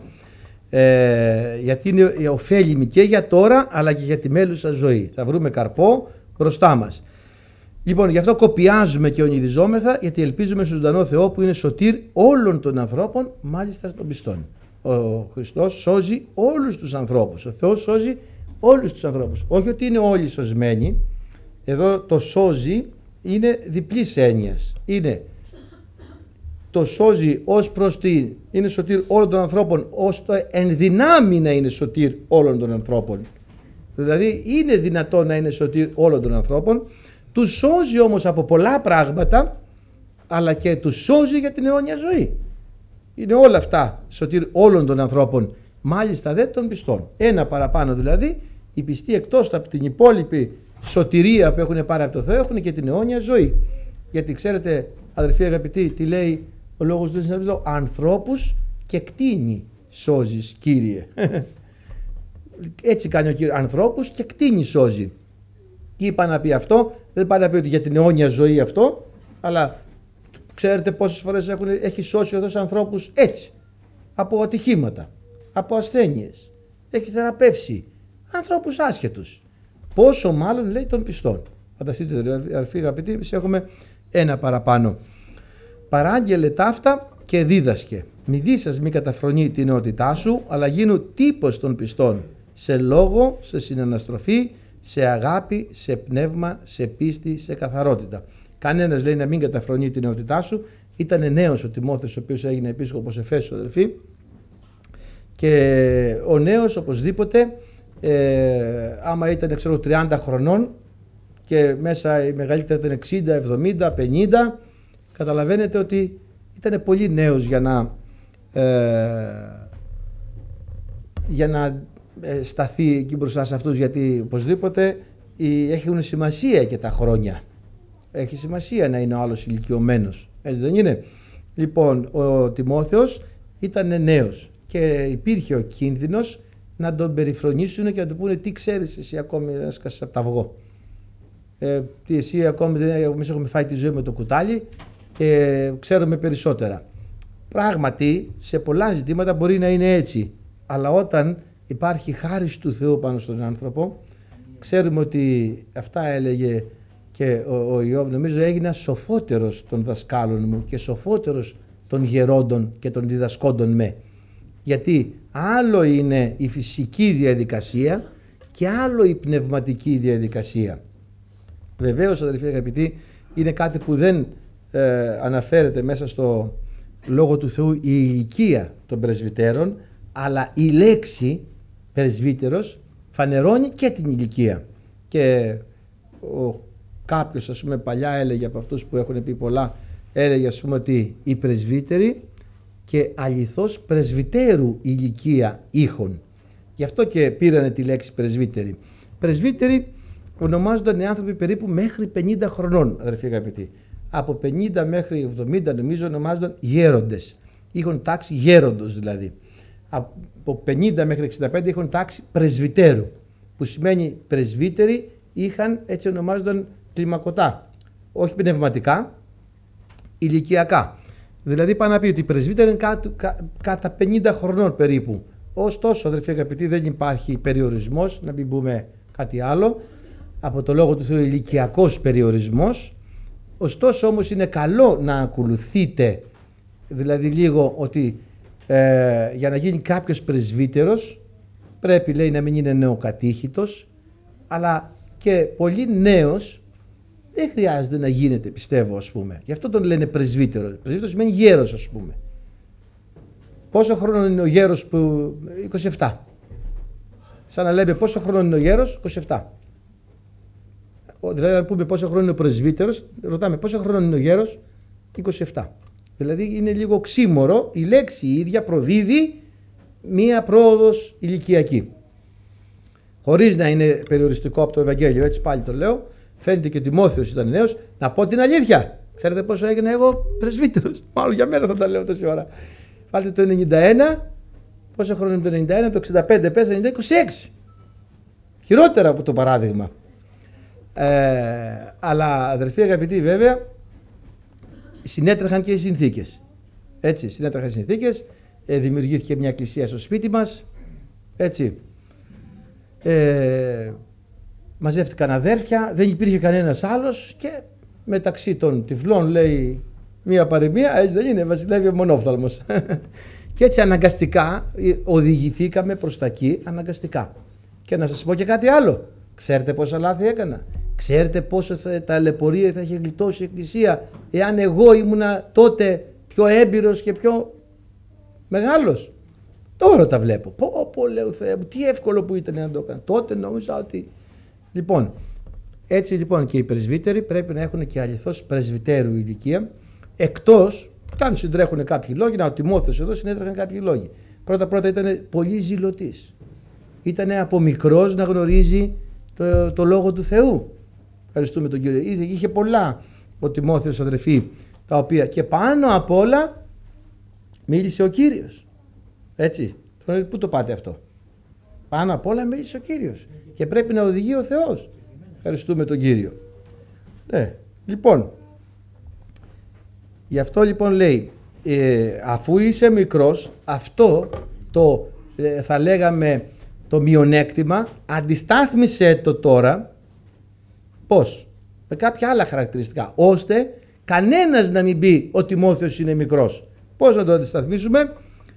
γιατί είναι ωφέλιμη και για τώρα, αλλά και για τη μέλουσα ζωή. Θα βρούμε καρπό μπροστά μας. Λοιπόν, γι' αυτό κοπιάζουμε και ονειριζόμεθα, γιατί ελπίζουμε στον ζωντανό Θεό που είναι σωτήρ όλων των ανθρώπων, μάλιστα των πιστών. Ο Χριστός σώζει όλους τους ανθρώπους. Ο Θεός σώζει όλους τους ανθρώπους. Όχι ότι είναι όλοι σωσμένοι. Εδώ το σώζει είναι διπλής έννοιας. Είναι το σώζει ως προς την είναι σωτήρ όλων των ανθρώπων, ως το ενδυνάμει να είναι σωτήρ όλων των ανθρώπων. Δηλαδή είναι δυνατό να είναι σωτήρ όλων των ανθρώπων. Τους σώζει όμως από πολλά πράγματα, αλλά και τους σώζει για την αιώνια ζωή. Είναι όλα αυτά σωτήρ όλων των ανθρώπων, μάλιστα δε των πιστών. Ένα παραπάνω δηλαδή, οι πιστοί εκτός από την υπόλοιπη σωτηρία που έχουν πάρει από το Θεό, έχουν και την αιώνια ζωή. Γιατί ξέρετε, αδελφοί αγαπητοί, τι λέει ο λόγος του Θεού, ανθρώπους και κτήνη σώζεις, Κύριε. Έτσι κάνει ο Κύριος, ανθρώπους και κτήνη σώζει. Τι είπα να πει αυτό? Δεν πάει να πει ότι για την αιώνια ζωή αυτό, αλλά ξέρετε πόσες φορές έχει σώσει ο Θεός ανθρώπους έτσι, από ατυχήματα, από ασθένειες, έχει θεραπεύσει ανθρώπους άσχετους. Πόσο μάλλον λέει των πιστών. Φανταστείτε δηλαδή, αδελφοί αγαπητοί, έχουμε ένα παραπάνω. Παράγγελε ταύτα και δίδασκε. Μη δίσας μη καταφρονεί την νεότητά σου, αλλά γίνου τύπος των πιστών, σε λόγο, σε συναναστροφή, σε αγάπη, σε πνεύμα, σε πίστη, σε καθαρότητα. Κανένας λέει να μην καταφρονεί την νεότητά σου. Ήταν νέος ο Τιμόθεος, ο οποίος έγινε επίσκοπος Εφέσου, αδελφοί, και ο νέος οπωσδήποτε άμα ήταν 30 χρονών και μέσα οι μεγαλύτεροι ήταν 60, 70, 50, καταλαβαίνετε ότι ήταν πολύ νέος για να σταθεί εκεί μπροστά σε αυτούς, γιατί οπωσδήποτε έχουν σημασία και τα χρόνια. Έχει σημασία να είναι ο άλλος ηλικιωμένος, έτσι δεν είναι? Λοιπόν, ο Τιμόθεος ήταν νέος και υπήρχε ο κίνδυνος να τον περιφρονήσουν και να του πούνε τι ξέρεις εσύ ακόμη, έσκασες από τα αυγό. Τι εσύ ακόμη εμείς έχουμε φάει τη ζωή με το κουτάλι και ξέρουμε περισσότερα. Πράγματι σε πολλά ζητήματα μπορεί να είναι έτσι, αλλά όταν υπάρχει χάρις του Θεού πάνω στον άνθρωπο, ξέρουμε ότι αυτά έλεγε και ο Ιώβ, νομίζω έγινα σοφότερος των δασκάλων μου και σοφότερος των γερόντων και των διδασκόντων με. Γιατί άλλο είναι η φυσική διαδικασία και άλλο η πνευματική διαδικασία. Βεβαίως, αδελφοί αγαπητοί, είναι κάτι που δεν αναφέρεται μέσα στο Λόγο του Θεού η ηλικία των πρεσβυτέρων, αλλά η λέξη πρεσβύτερος φανερώνει και την ηλικία. Και κάποιος, ας πούμε, παλιά έλεγε, από αυτούς που έχουν πει πολλά, έλεγε, ας πούμε, ότι οι πρεσβύτεροι και αληθώς πρεσβυτέρου ηλικία είχον. Γι' αυτό και πήρανε τη λέξη πρεσβύτεροι. Πρεσβύτεροι ονομάζονταν οι άνθρωποι περίπου μέχρι 50 χρονών, αδερφοί αγαπητοί. Από 50 μέχρι 70 νομίζω ονομάζονταν γέροντες. Είχαν τάξη γέροντος δηλαδή. Από 50 μέχρι 65 είχαν τάξη πρεσβυτέρου, που σημαίνει πρεσβύτεροι είχαν, έτσι ονομάζονταν κλιμακωτά. Όχι πνευματικά, ηλικιακά. Δηλαδή πάει να πει ότι οι πρεσβύτεροι είναι κατά 50 χρονών περίπου. Ωστόσο, αδερφοί αγαπητοί, δεν υπάρχει περιορισμός, να μην πούμε κάτι άλλο, από το Λόγο του Θεού ηλικιακός περιορισμός. Ωστόσο όμως είναι καλό να ακολουθείτε, δηλαδή λίγο ότι για να γίνει κάποιος πρεσβύτερος πρέπει, λέει, να μην είναι νεοκατήχητος, αλλά και πολύ νέος δεν χρειάζεται να γίνεται, πιστεύω, ας πούμε. Γι' αυτό τον λένε πρεσβύτερο. Πρεσβύτερο σημαίνει γέρος, ας πούμε. Πόσο χρόνο είναι ο γέρος που... 27. Σαν να λέμε πόσο χρόνο είναι ο γέρος, 27. Δηλαδή, αν πούμε πόσο χρόνο είναι ο πρεσβύτερος, ρωτάμε πόσο χρόνο είναι ο γέρος, 27. Δηλαδή είναι λίγο οξύμορο, η λέξη η ίδια προδίδει μία πρόοδος ηλικιακή. Χωρίς να είναι περιοριστικό από το Ευαγγέλιο, έτσι πάλι το λέω, φαίνεται και ο Τιμόθεος ήταν νέος. Να πω την αλήθεια. Ξέρετε πόσο έγινα εγώ πρεσβύτερος? Μάλλον για μένα θα τα λέω τόση ώρα. Βάλτε το 91, πόσο χρόνο είναι το 91, το 65 πέσα 26. Χειρότερα από το παράδειγμα. Αλλά αδερφοί αγαπητοί, βέβαια, συνέτρεχαν και οι συνθήκες. Έτσι, συνέτρεχαν οι συνθήκες, δημιουργήθηκε μια εκκλησία στο σπίτι μας, έτσι. Μαζεύτηκαν αδέρφια, δεν υπήρχε κανένας άλλος και μεταξύ των τυφλών, λέει, μία παροιμία, έτσι δεν είναι, βασιλεύει ο μονόφθαλμος. Και έτσι αναγκαστικά οδηγηθήκαμε προς τα εκεί, αναγκαστικά. Και να σας πω και κάτι άλλο. Ξέρετε πόσα λάθη έκανα? Ξέρετε πόσο ταλαιπωρία θα είχε γλιτώσει η εκκλησία εάν εγώ ήμουνα τότε πιο έμπειρος και πιο μεγάλος? Τώρα τα βλέπω. Πω λέω Θεέ μου, τι εύκολο που ήταν να το έκανα. Τότε νόμιζα ότι... Λοιπόν, έτσι λοιπόν και οι πρεσβύτεροι πρέπει να έχουν και αληθώς πρεσβυτέρου ηλικία, εκτός, καν συντρέχουν κάποιοι λόγοι, να ο Τιμόθεος εδώ συνέτρεχαν κάποιοι λόγοι. Πρώτα ήταν πολύ ζηλωτής. Ήταν από μικρός να γνωρίζει το λόγο του Θεού. Ευχαριστούμε τον Κύριο. Είχε πολλά ο Τιμόθεος, αδερφοί, τα οποία και πάνω απ' όλα μίλησε ο Κύριος. Έτσι. Πού το πάτε αυτό? Πάνω απ' όλα μίλησε ο Κύριος. Και πρέπει να οδηγεί ο Θεός. Ευχαριστούμε τον Κύριο. Λοιπόν, γι' αυτό λοιπόν λέει, αφού είσαι μικρός, αυτό το θα λέγαμε το μειονέκτημα, αντιστάθμισε το τώρα. Πώς? Με κάποια άλλα χαρακτηριστικά, ώστε κανένας να μην πει ο Τιμόθεος είναι μικρός. Πώς να το αντισταθμίσουμε?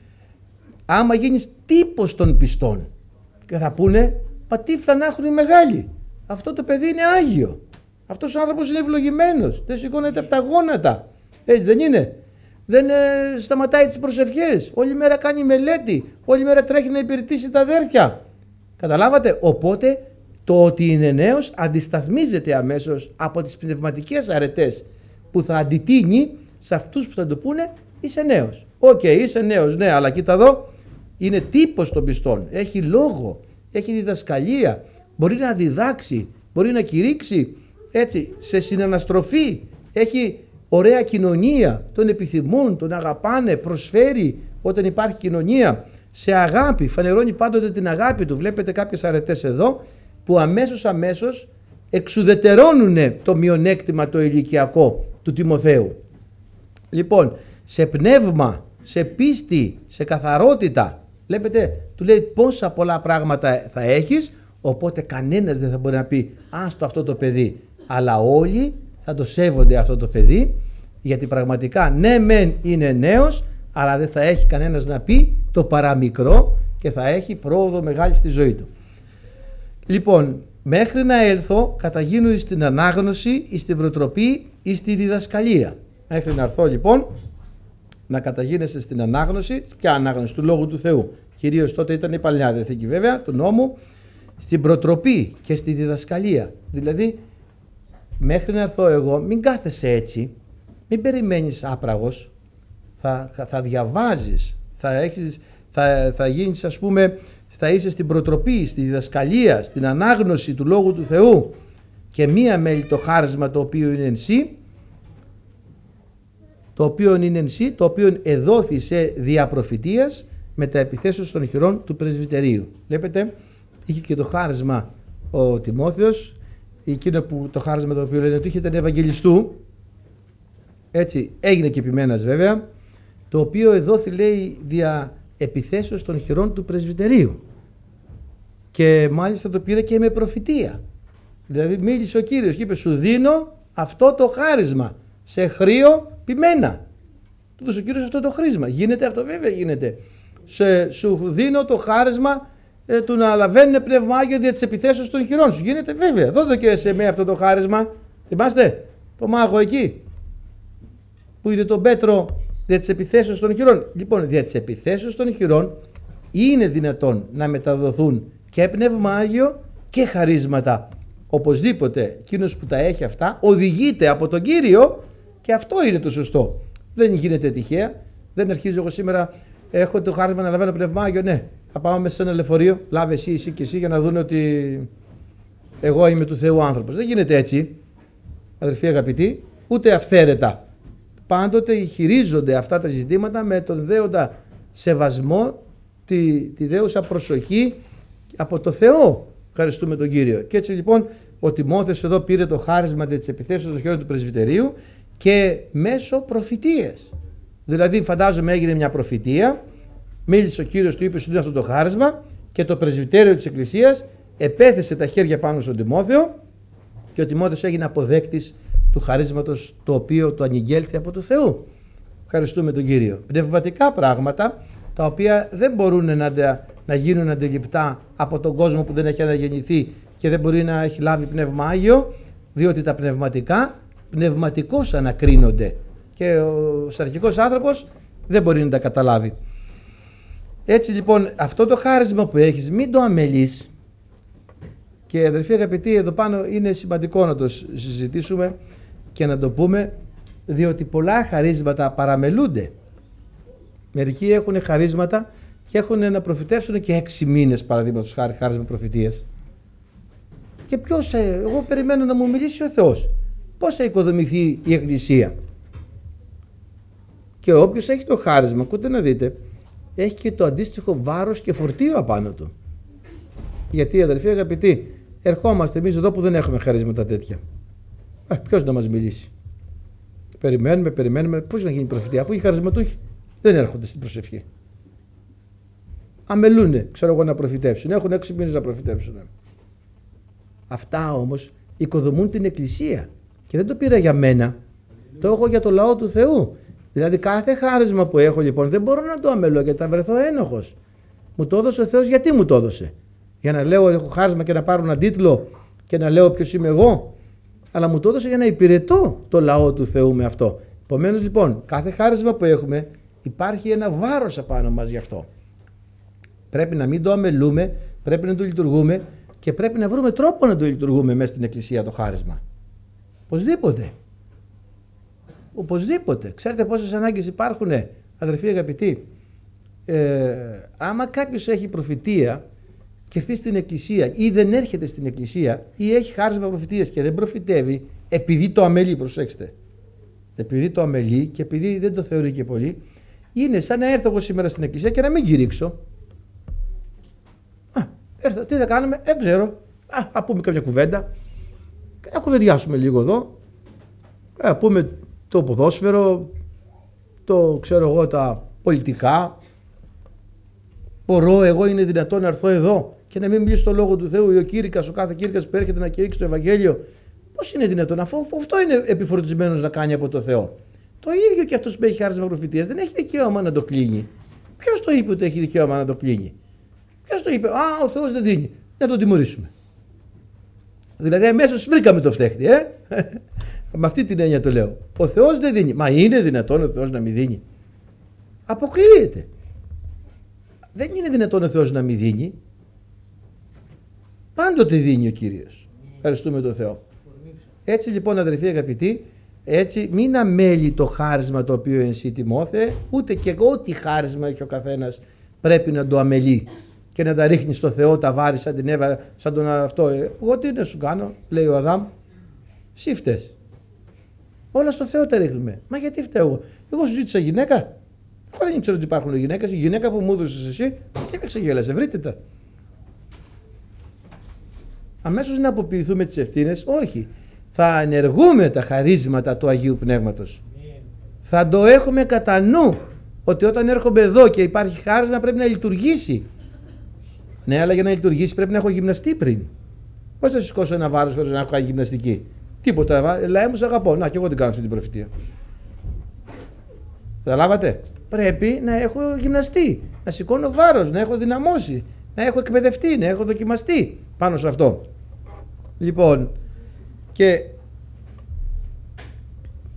Άμα γίνεις τύπος των πιστών και θα πούνε, πατήφλα να έχουν οι μεγάλοι, αυτό το παιδί είναι άγιο, αυτός ο άνθρωπος είναι ευλογημένος, δεν σηκώνεται από τα γόνατα, έτσι δεν είναι? Δεν σταματάει τις προσευχές, όλη μέρα κάνει μελέτη, όλη μέρα τρέχει να υπηρετήσει τα αδέρφια. Καταλάβατε? Οπότε το ότι είναι νέος αντισταθμίζεται αμέσως από τις πνευματικές αρετές που θα αντιτείνει σε αυτούς που θα του πούνε είσαι νέος. Είσαι νέος, ναι, αλλά κοίτα εδώ, είναι τύπος των πιστών, έχει λόγο, έχει διδασκαλία, μπορεί να διδάξει, μπορεί να κηρύξει, έτσι, σε συναναστροφή, έχει ωραία κοινωνία, τον επιθυμούν, τον αγαπάνε, προσφέρει όταν υπάρχει κοινωνία, σε αγάπη, φανερώνει πάντοτε την αγάπη του. Βλέπετε κάποιες αρετές εδώ που αμέσως εξουδετερώνουν το μειονέκτημα το ηλικιακό του Τιμοθέου. Λοιπόν, σε πνεύμα, σε πίστη, σε καθαρότητα, βλέπετε, του λέει πόσα πολλά πράγματα θα έχεις, οπότε κανένας δεν θα μπορεί να πει άστο αυτό το παιδί, αλλά όλοι θα το σέβονται αυτό το παιδί, γιατί πραγματικά ναι μεν είναι νέος, αλλά δεν θα έχει κανένας να πει το παραμικρό και θα έχει πρόοδο μεγάλη στη ζωή του. Λοιπόν, μέχρι να έλθω καταγίνω στην ανάγνωση, στην προτροπή ή στη διδασκαλία. Μέχρι να έρθω λοιπόν να καταγίνεσαι στην ανάγνωση, και ανάγνωση του Λόγου του Θεού. Κυρίως τότε ήταν η Παλαιά Διαθήκη βέβαια, του νόμου, στην προτροπή και στη διδασκαλία. Δηλαδή, μέχρι να έρθω εγώ, μην κάθεσαι έτσι, μην περιμένεις άπραγος, θα διαβάζεις, θα γίνεις, ας πούμε, θα είσαι στην προτροπή, στη διδασκαλία, στην ανάγνωση του Λόγου του Θεού και μία μέλη το χάρισμα το οποίο είναι εν σύ, το οποίο εδόθη σε διαπροφητείας με τα επιθέσεως των χειρών του πρεσβυτερίου. Βλέπετε, είχε και το χάρισμα ο Τιμόθεος, εκείνο που το χάρισμα το οποίο λένε ότι είχε ήταν Ευαγγελιστού, έτσι έγινε και επιμένας βέβαια, το οποίο εδόθη λέει δια επιθέσεως των χειρών του πρεσβυτερίου και μάλιστα το πήρε και με προφητεία. Δηλαδή μίλησε ο Κύριος και είπε σου δίνω αυτό το χάρισμα σε χρείο ποιμένα. Του δώσε ο Κύριος αυτό το χρήσμα. Γίνεται αυτό? Βέβαια γίνεται. Σου δίνω το χάρισμα του να λαβαίνουν πνεύμα Άγιο δια της επιθέσεως των χειρών σου. Γίνεται βέβαια. Δώτε και σε με αυτό το χάρισμα. Θυμάστε το μάγο εκεί που είδε τον Πέτρο δια της επιθέσεως των χειρών. Λοιπόν, δια της επιθέσεως των χειρών είναι δυνατόν να μεταδοθούν και πνεύμα Άγιο και χαρίσματα. Οπωσδήποτε εκείνος που τα έχει αυτά οδηγείται από τον Κύριο και αυτό είναι το σωστό. Δεν γίνεται τυχαία. Δεν αρχίζω εγώ σήμερα, έχω το χάρισμα να λαβαίνω πνεύμα Άγιο. Ναι, θα πάμε μέσα σε ένα λεωφορείο. Λάβε εσύ και εσύ για να δουν ότι εγώ είμαι του Θεού άνθρωπος. Δεν γίνεται έτσι, αδερφοί αγαπητοί, ούτε αυθαίρετα. Πάντοτε χειρίζονται αυτά τα ζητήματα με τον δέοντα σεβασμό, τη δέουσα προσοχή από το Θεό. Ευχαριστούμε τον Κύριο. Και έτσι λοιπόν ο Τιμόθεος εδώ πήρε το χάρισμα της επιθέσεως των χειρών του πρεσβυτερίου και μέσω προφητείας. Δηλαδή φαντάζομαι έγινε μια προφητεία, μίλησε ο Κύριος, του είπε σου δίνω αυτό το χάρισμα και το πρεσβυτέριο της Εκκλησίας επέθεσε τα χέρια πάνω στον Τιμόθεο και ο Τιμόθεος έγινε αποδέκτης του χαρίσματος το οποίο του ανηγγέλθη από το Θεού. Ευχαριστούμε τον Κύριο. Πνευματικά πράγματα τα οποία δεν μπορούν να γίνουν αντιληπτά από τον κόσμο που δεν έχει αναγεννηθεί και δεν μπορεί να έχει λάβει πνεύμα Άγιο, διότι τα πνευματικά πνευματικώς ανακρίνονται και ο σαρκικός άνθρωπος δεν μπορεί να τα καταλάβει. Έτσι λοιπόν αυτό το χάρισμα που έχεις μην το αμελείς. Και αδερφοί αγαπητοί, εδώ πάνω είναι σημαντικό να το συζητήσουμε και να το πούμε, διότι πολλά χαρίσματα παραμελούνται. Μερικοί έχουν χαρίσματα και έχουν να προφητεύσουν και 6 μήνες παραδείγματος χάρη χάρισμα προφητείας. Και ποιος, εγώ περιμένω να μου μιλήσει ο Θεός. Πώς θα οικοδομηθεί η Εκκλησία. Και όποιος έχει το χάρισμα, ακούτε να δείτε, έχει και το αντίστοιχο βάρος και φορτίο απάνω του. Γιατί αδελφοί αγαπητοί, ερχόμαστε εμείς εδώ που δεν έχουμε χαρίσματα τέτοια. Ποιος να μας μιλήσει. Περιμένουμε, πώς να γίνει προφητεία, αφού οι χαρισματούχοι δεν έρχονται στην προσευχή. Αμελούνε, ξέρω εγώ, να προφητεύσουν. Έχουν 6 μήνες να προφητεύσουν. Αυτά όμως οικοδομούν την Εκκλησία. Και δεν το πήρα για μένα. Το έχω για το λαό του Θεού. Δηλαδή κάθε χάρισμα που έχω λοιπόν δεν μπορώ να το αμελώ γιατί θα βρεθώ ένοχος. Μου το έδωσε ο Θεός, γιατί μου το έδωσε. Για να λέω έχω χάρισμα και να πάρω έναν τίτλο και να λέω ποιος είμαι εγώ. Αλλά μου το έδωσε για να υπηρετώ το λαό του Θεού με αυτό. Επομένως λοιπόν κάθε χάρισμα που έχουμε υπάρχει ένα βάρος απάνω μας γι' αυτό. Πρέπει να μην το αμελούμε, πρέπει να το λειτουργούμε και πρέπει να βρούμε τρόπο να το λειτουργούμε μέσα στην Εκκλησία το χάρισμα. Οπωσδήποτε. Οπωσδήποτε. Ξέρετε πόσες ανάγκες υπάρχουν, αδερφοί αγαπητοί. Άμα κάποιος έχει προφητεία και έρθει στην Εκκλησία ή δεν έρχεται στην Εκκλησία ή έχει χάρισμα προφητείας και δεν προφητεύει επειδή το αμελεί, προσέξτε. Επειδή το αμελεί και επειδή δεν το θεωρεί και πολύ, είναι σαν να έρθω εγώ σήμερα στην Εκκλησία και να μην κηρύξω. Τι θα κάνουμε, δεν ξέρω. Α πούμε κάποια κουβέντα. Να κουβεντιάσουμε λίγο εδώ. Πούμε το ποδόσφαιρο, το ξέρω εγώ τα πολιτικά. Μπορώ εγώ, είναι δυνατόν να έρθω εδώ και να μην μιλήσω στο λόγο του Θεού ή ο κήρυκας, ο κάθε κήρυκας που έρχεται να κηρύξει το Ευαγγέλιο. Πώς είναι δυνατόν, αφού αυτό είναι επιφορτισμένος να κάνει από το Θεό. Το ίδιο και αυτός που έχει χάρισμα προφητείας δεν έχει δικαίωμα να το κλείνει. Ποιος το είπε ότι έχει δικαίωμα να το κλείνει. Ποιος το είπε, ο Θεός δεν δίνει. Να τον τιμωρήσουμε. Δηλαδή αμέσως βρήκαμε το φταίχτη, με αυτή την έννοια το λέω. Ο Θεός δεν δίνει. Μα είναι δυνατόν ο Θεός να μην δίνει. Αποκλείεται. Δεν είναι δυνατόν ο Θεός να μην δίνει. Πάντοτε δίνει ο Κύριος. Ευχαριστούμε τον Θεό. Έτσι λοιπόν αδερφοί αγαπητοί, έτσι μην αμέλει το χάρισμα το οποίο εσύ Τιμόθε, ούτε και εγώ ό,τι χάρισμα έχει ο καθένας πρέπει να το αμελεί και να τα ρίχνει στο Θεό τα βάρη σαν την Εύα, σαν τον αυτό. Εγώ τι να σου κάνω, λέει ο Αδάμ, εσύ φταίς. Όλα στο Θεό τα ρίχνουμε. Μα γιατί φταίω εγώ. Εγώ σου ζήτησα γυναίκα. Εγώ δεν ήξερα ότι υπάρχουν γυναίκες. Η γυναίκα που μου έδωσες εσύ, και με ξεγέλασε. Βρείτε τα. Αμέσως να αποποιηθούμε τις ευθύνες, όχι. Θα ενεργούμε τα χαρίσματα του Αγίου Πνεύματος. Θα το έχουμε κατά νου ότι όταν έρχομαι εδώ και υπάρχει χάρισμα πρέπει να λειτουργήσει. Ναι, αλλά για να λειτουργήσει πρέπει να έχω γυμναστεί πριν. Πώς θα σηκώσω ένα βάρος χωρίς να έχω κάνει γυμναστική. Τίποτα. Λαέ μου, σ' αγαπώ. Να, και εγώ την κάνω αυτή την προφητεία. Καταλάβατε. Πρέπει να έχω γυμναστεί, να σηκώνω βάρος, να έχω δυναμώσει, να έχω εκπαιδευτεί, να έχω δοκιμαστεί πάνω σε αυτό. Λοιπόν, και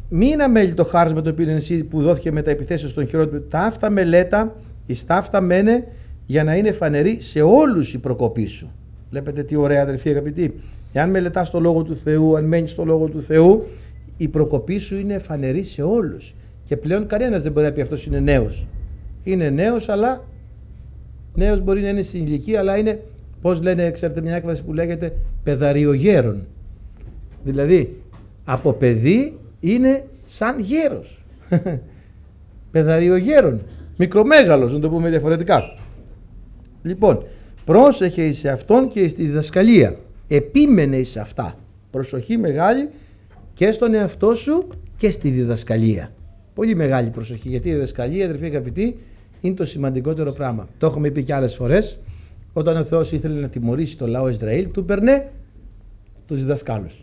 μην αμέλει το χάρισμα το οποίο είναι εσύ που δόθηκε με τα επιθέσεις των χειρών του. Τα αυτά μελέτα, εις τα αυτά μένε για να είναι φανερή σε όλους η προκοπή σου. Βλέπετε τι ωραία, αδελφοί αγαπητοί. Εάν μελετάς το Λόγο του Θεού, αν μένεις στο Λόγο του Θεού, η προκοπή σου είναι φανερή σε όλους. Και πλέον κανένας δεν μπορεί να πει αυτός είναι νέος. Είναι νέος, αλλά νέος μπορεί να είναι στην ηλικία, αλλά είναι, πώς λένε, ξέρετε μια έκφραση που λέγεται παιδαριογέρον. Δηλαδή, από παιδί είναι σαν γέρος. Παιδαριογέρον. Μικρομέγαλος, να το πούμε διαφορετικά. Λοιπόν, πρόσεχε εις αυτόν και στη διδασκαλία. Επίμενε εις αυτά. Προσοχή μεγάλη και στον εαυτό σου και στη διδασκαλία. Πολύ μεγάλη προσοχή, γιατί η διδασκαλία, αδερφοί αγαπητοί, είναι το σημαντικότερο πράγμα. Το έχουμε πει και άλλες φορές. Όταν ο Θεός ήθελε να τιμωρήσει το λαό Ισραήλ, του παίρνε τους διδασκάλους.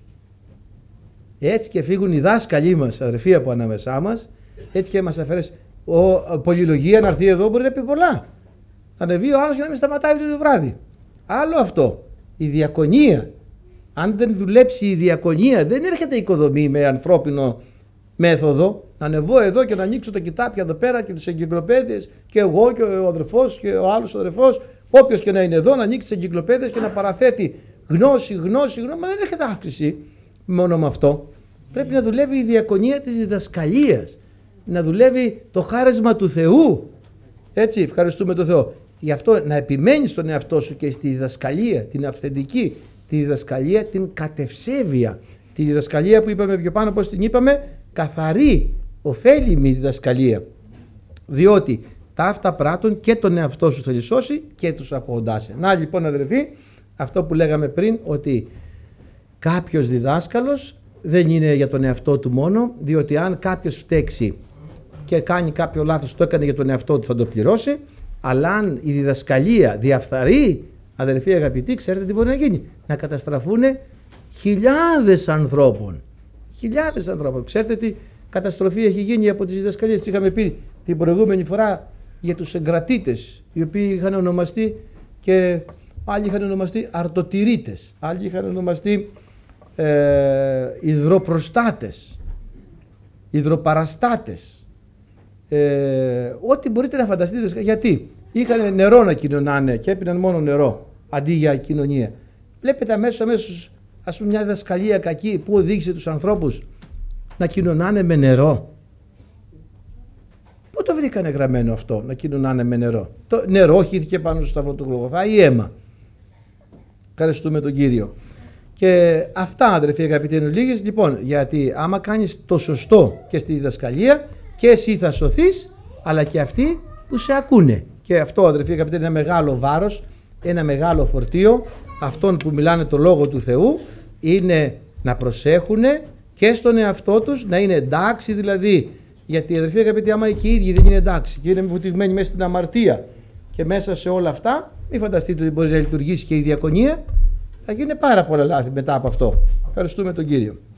Έτσι και φύγουν οι δάσκαλοι μας, αδερφοί, από ανάμεσά μας, έτσι και μας αφαιρέσει. Πολυλογία να έρθει εδώ μπορεί να πει πολλά. Θα ανεβεί ο άλλος και να μην σταματάει το βράδυ. Άλλο αυτό. Η διακονία. Αν δεν δουλέψει η διακονία, δεν έρχεται η οικοδομή με ανθρώπινο μέθοδο. Να ανεβώ εδώ και να ανοίξω τα κοιτάπια εδώ πέρα και τις εγκυκλοπαίδειες και εγώ και ο αδερφός και ο άλλος αδερφός, όποιος και να είναι εδώ, να ανοίξει τις εγκυκλοπαίδειες και να παραθέτει γνώση. Μα δεν έρχεται αύξηση μόνο με αυτό. Πρέπει να δουλεύει η διακονία της διδασκαλίας. Να δουλεύει το χάρισμα του Θεού. Έτσι, ευχαριστούμε τον Θεό. Γι' αυτό να επιμένεις στον εαυτό σου και στη διδασκαλία, την αυθεντική, τη διδασκαλία, την κατευσέβεια. Τη διδασκαλία που είπαμε πιο πάνω, πώς την είπαμε, καθαρή, ωφέλιμη διδασκαλία. Διότι τα αυτά πράττουν και τον εαυτό σου θέλει σώσει και τους απόντασε. Να λοιπόν, αδερφοί, αυτό που λέγαμε πριν, ότι κάποιος διδάσκαλος δεν είναι για τον εαυτό του μόνο, διότι αν κάποιος φταίξει και κάνει κάποιο λάθος, το έκανε για τον εαυτό του, θα το πληρώσει. Αλλά αν η διδασκαλία διαφθαρεί, αδελφοί αγαπητοί, ξέρετε τι μπορεί να γίνει? Να καταστραφούν χιλιάδες ανθρώπων. Χιλιάδες ανθρώπων. Ξέρετε τι καταστροφή έχει γίνει από τις διδασκαλίες? Τι είχαμε πει την προηγούμενη φορά για τους εγκρατήτες, οι οποίοι είχαν ονομαστεί, και άλλοι είχαν ονομαστεί αρτοτηρίτες, άλλοι είχαν ονομαστεί υδροπροστάτες, υδροπαραστάτες. Ό,τι μπορείτε να φανταστείτε. Γιατί είχαν νερό να κοινωνάνε και έπιναν μόνο νερό αντί για κοινωνία. Βλέπετε αμέσως ας πούμε μια διδασκαλία κακή που οδήγησε τους ανθρώπους να κοινωνάνε με νερό. Πού το βρήκανε γραμμένο αυτό, να κοινωνάνε με νερό? Το νερό χύθηκε πάνω στο σταυρό του Γολγοθά ή αίμα? Ευχαριστούμε τον Κύριο. Και αυτά, αδερφοί αγαπητοί, είναι λίγες. Λοιπόν, γιατί άμα κάνεις το σωστό και στη διδασκαλία, και εσύ θα σωθείς, αλλά και αυτοί που σε ακούνε. Και αυτό, αδερφοί αγαπητοί, είναι ένα μεγάλο βάρος, ένα μεγάλο φορτίο αυτών που μιλάνε το Λόγο του Θεού, είναι να προσέχουν και στον εαυτό τους, να είναι εντάξει δηλαδή. Γιατί, αδερφοί αγαπητοί, άμα και οι ίδιοι δεν είναι εντάξει και είναι βουτυγμένοι μέσα στην αμαρτία και μέσα σε όλα αυτά, μην φανταστείτε ότι μπορεί να λειτουργήσει και η διακονία. Θα γίνουν πάρα πολλά λάθη μετά από αυτό. Ευχαριστούμε τον Κύριο.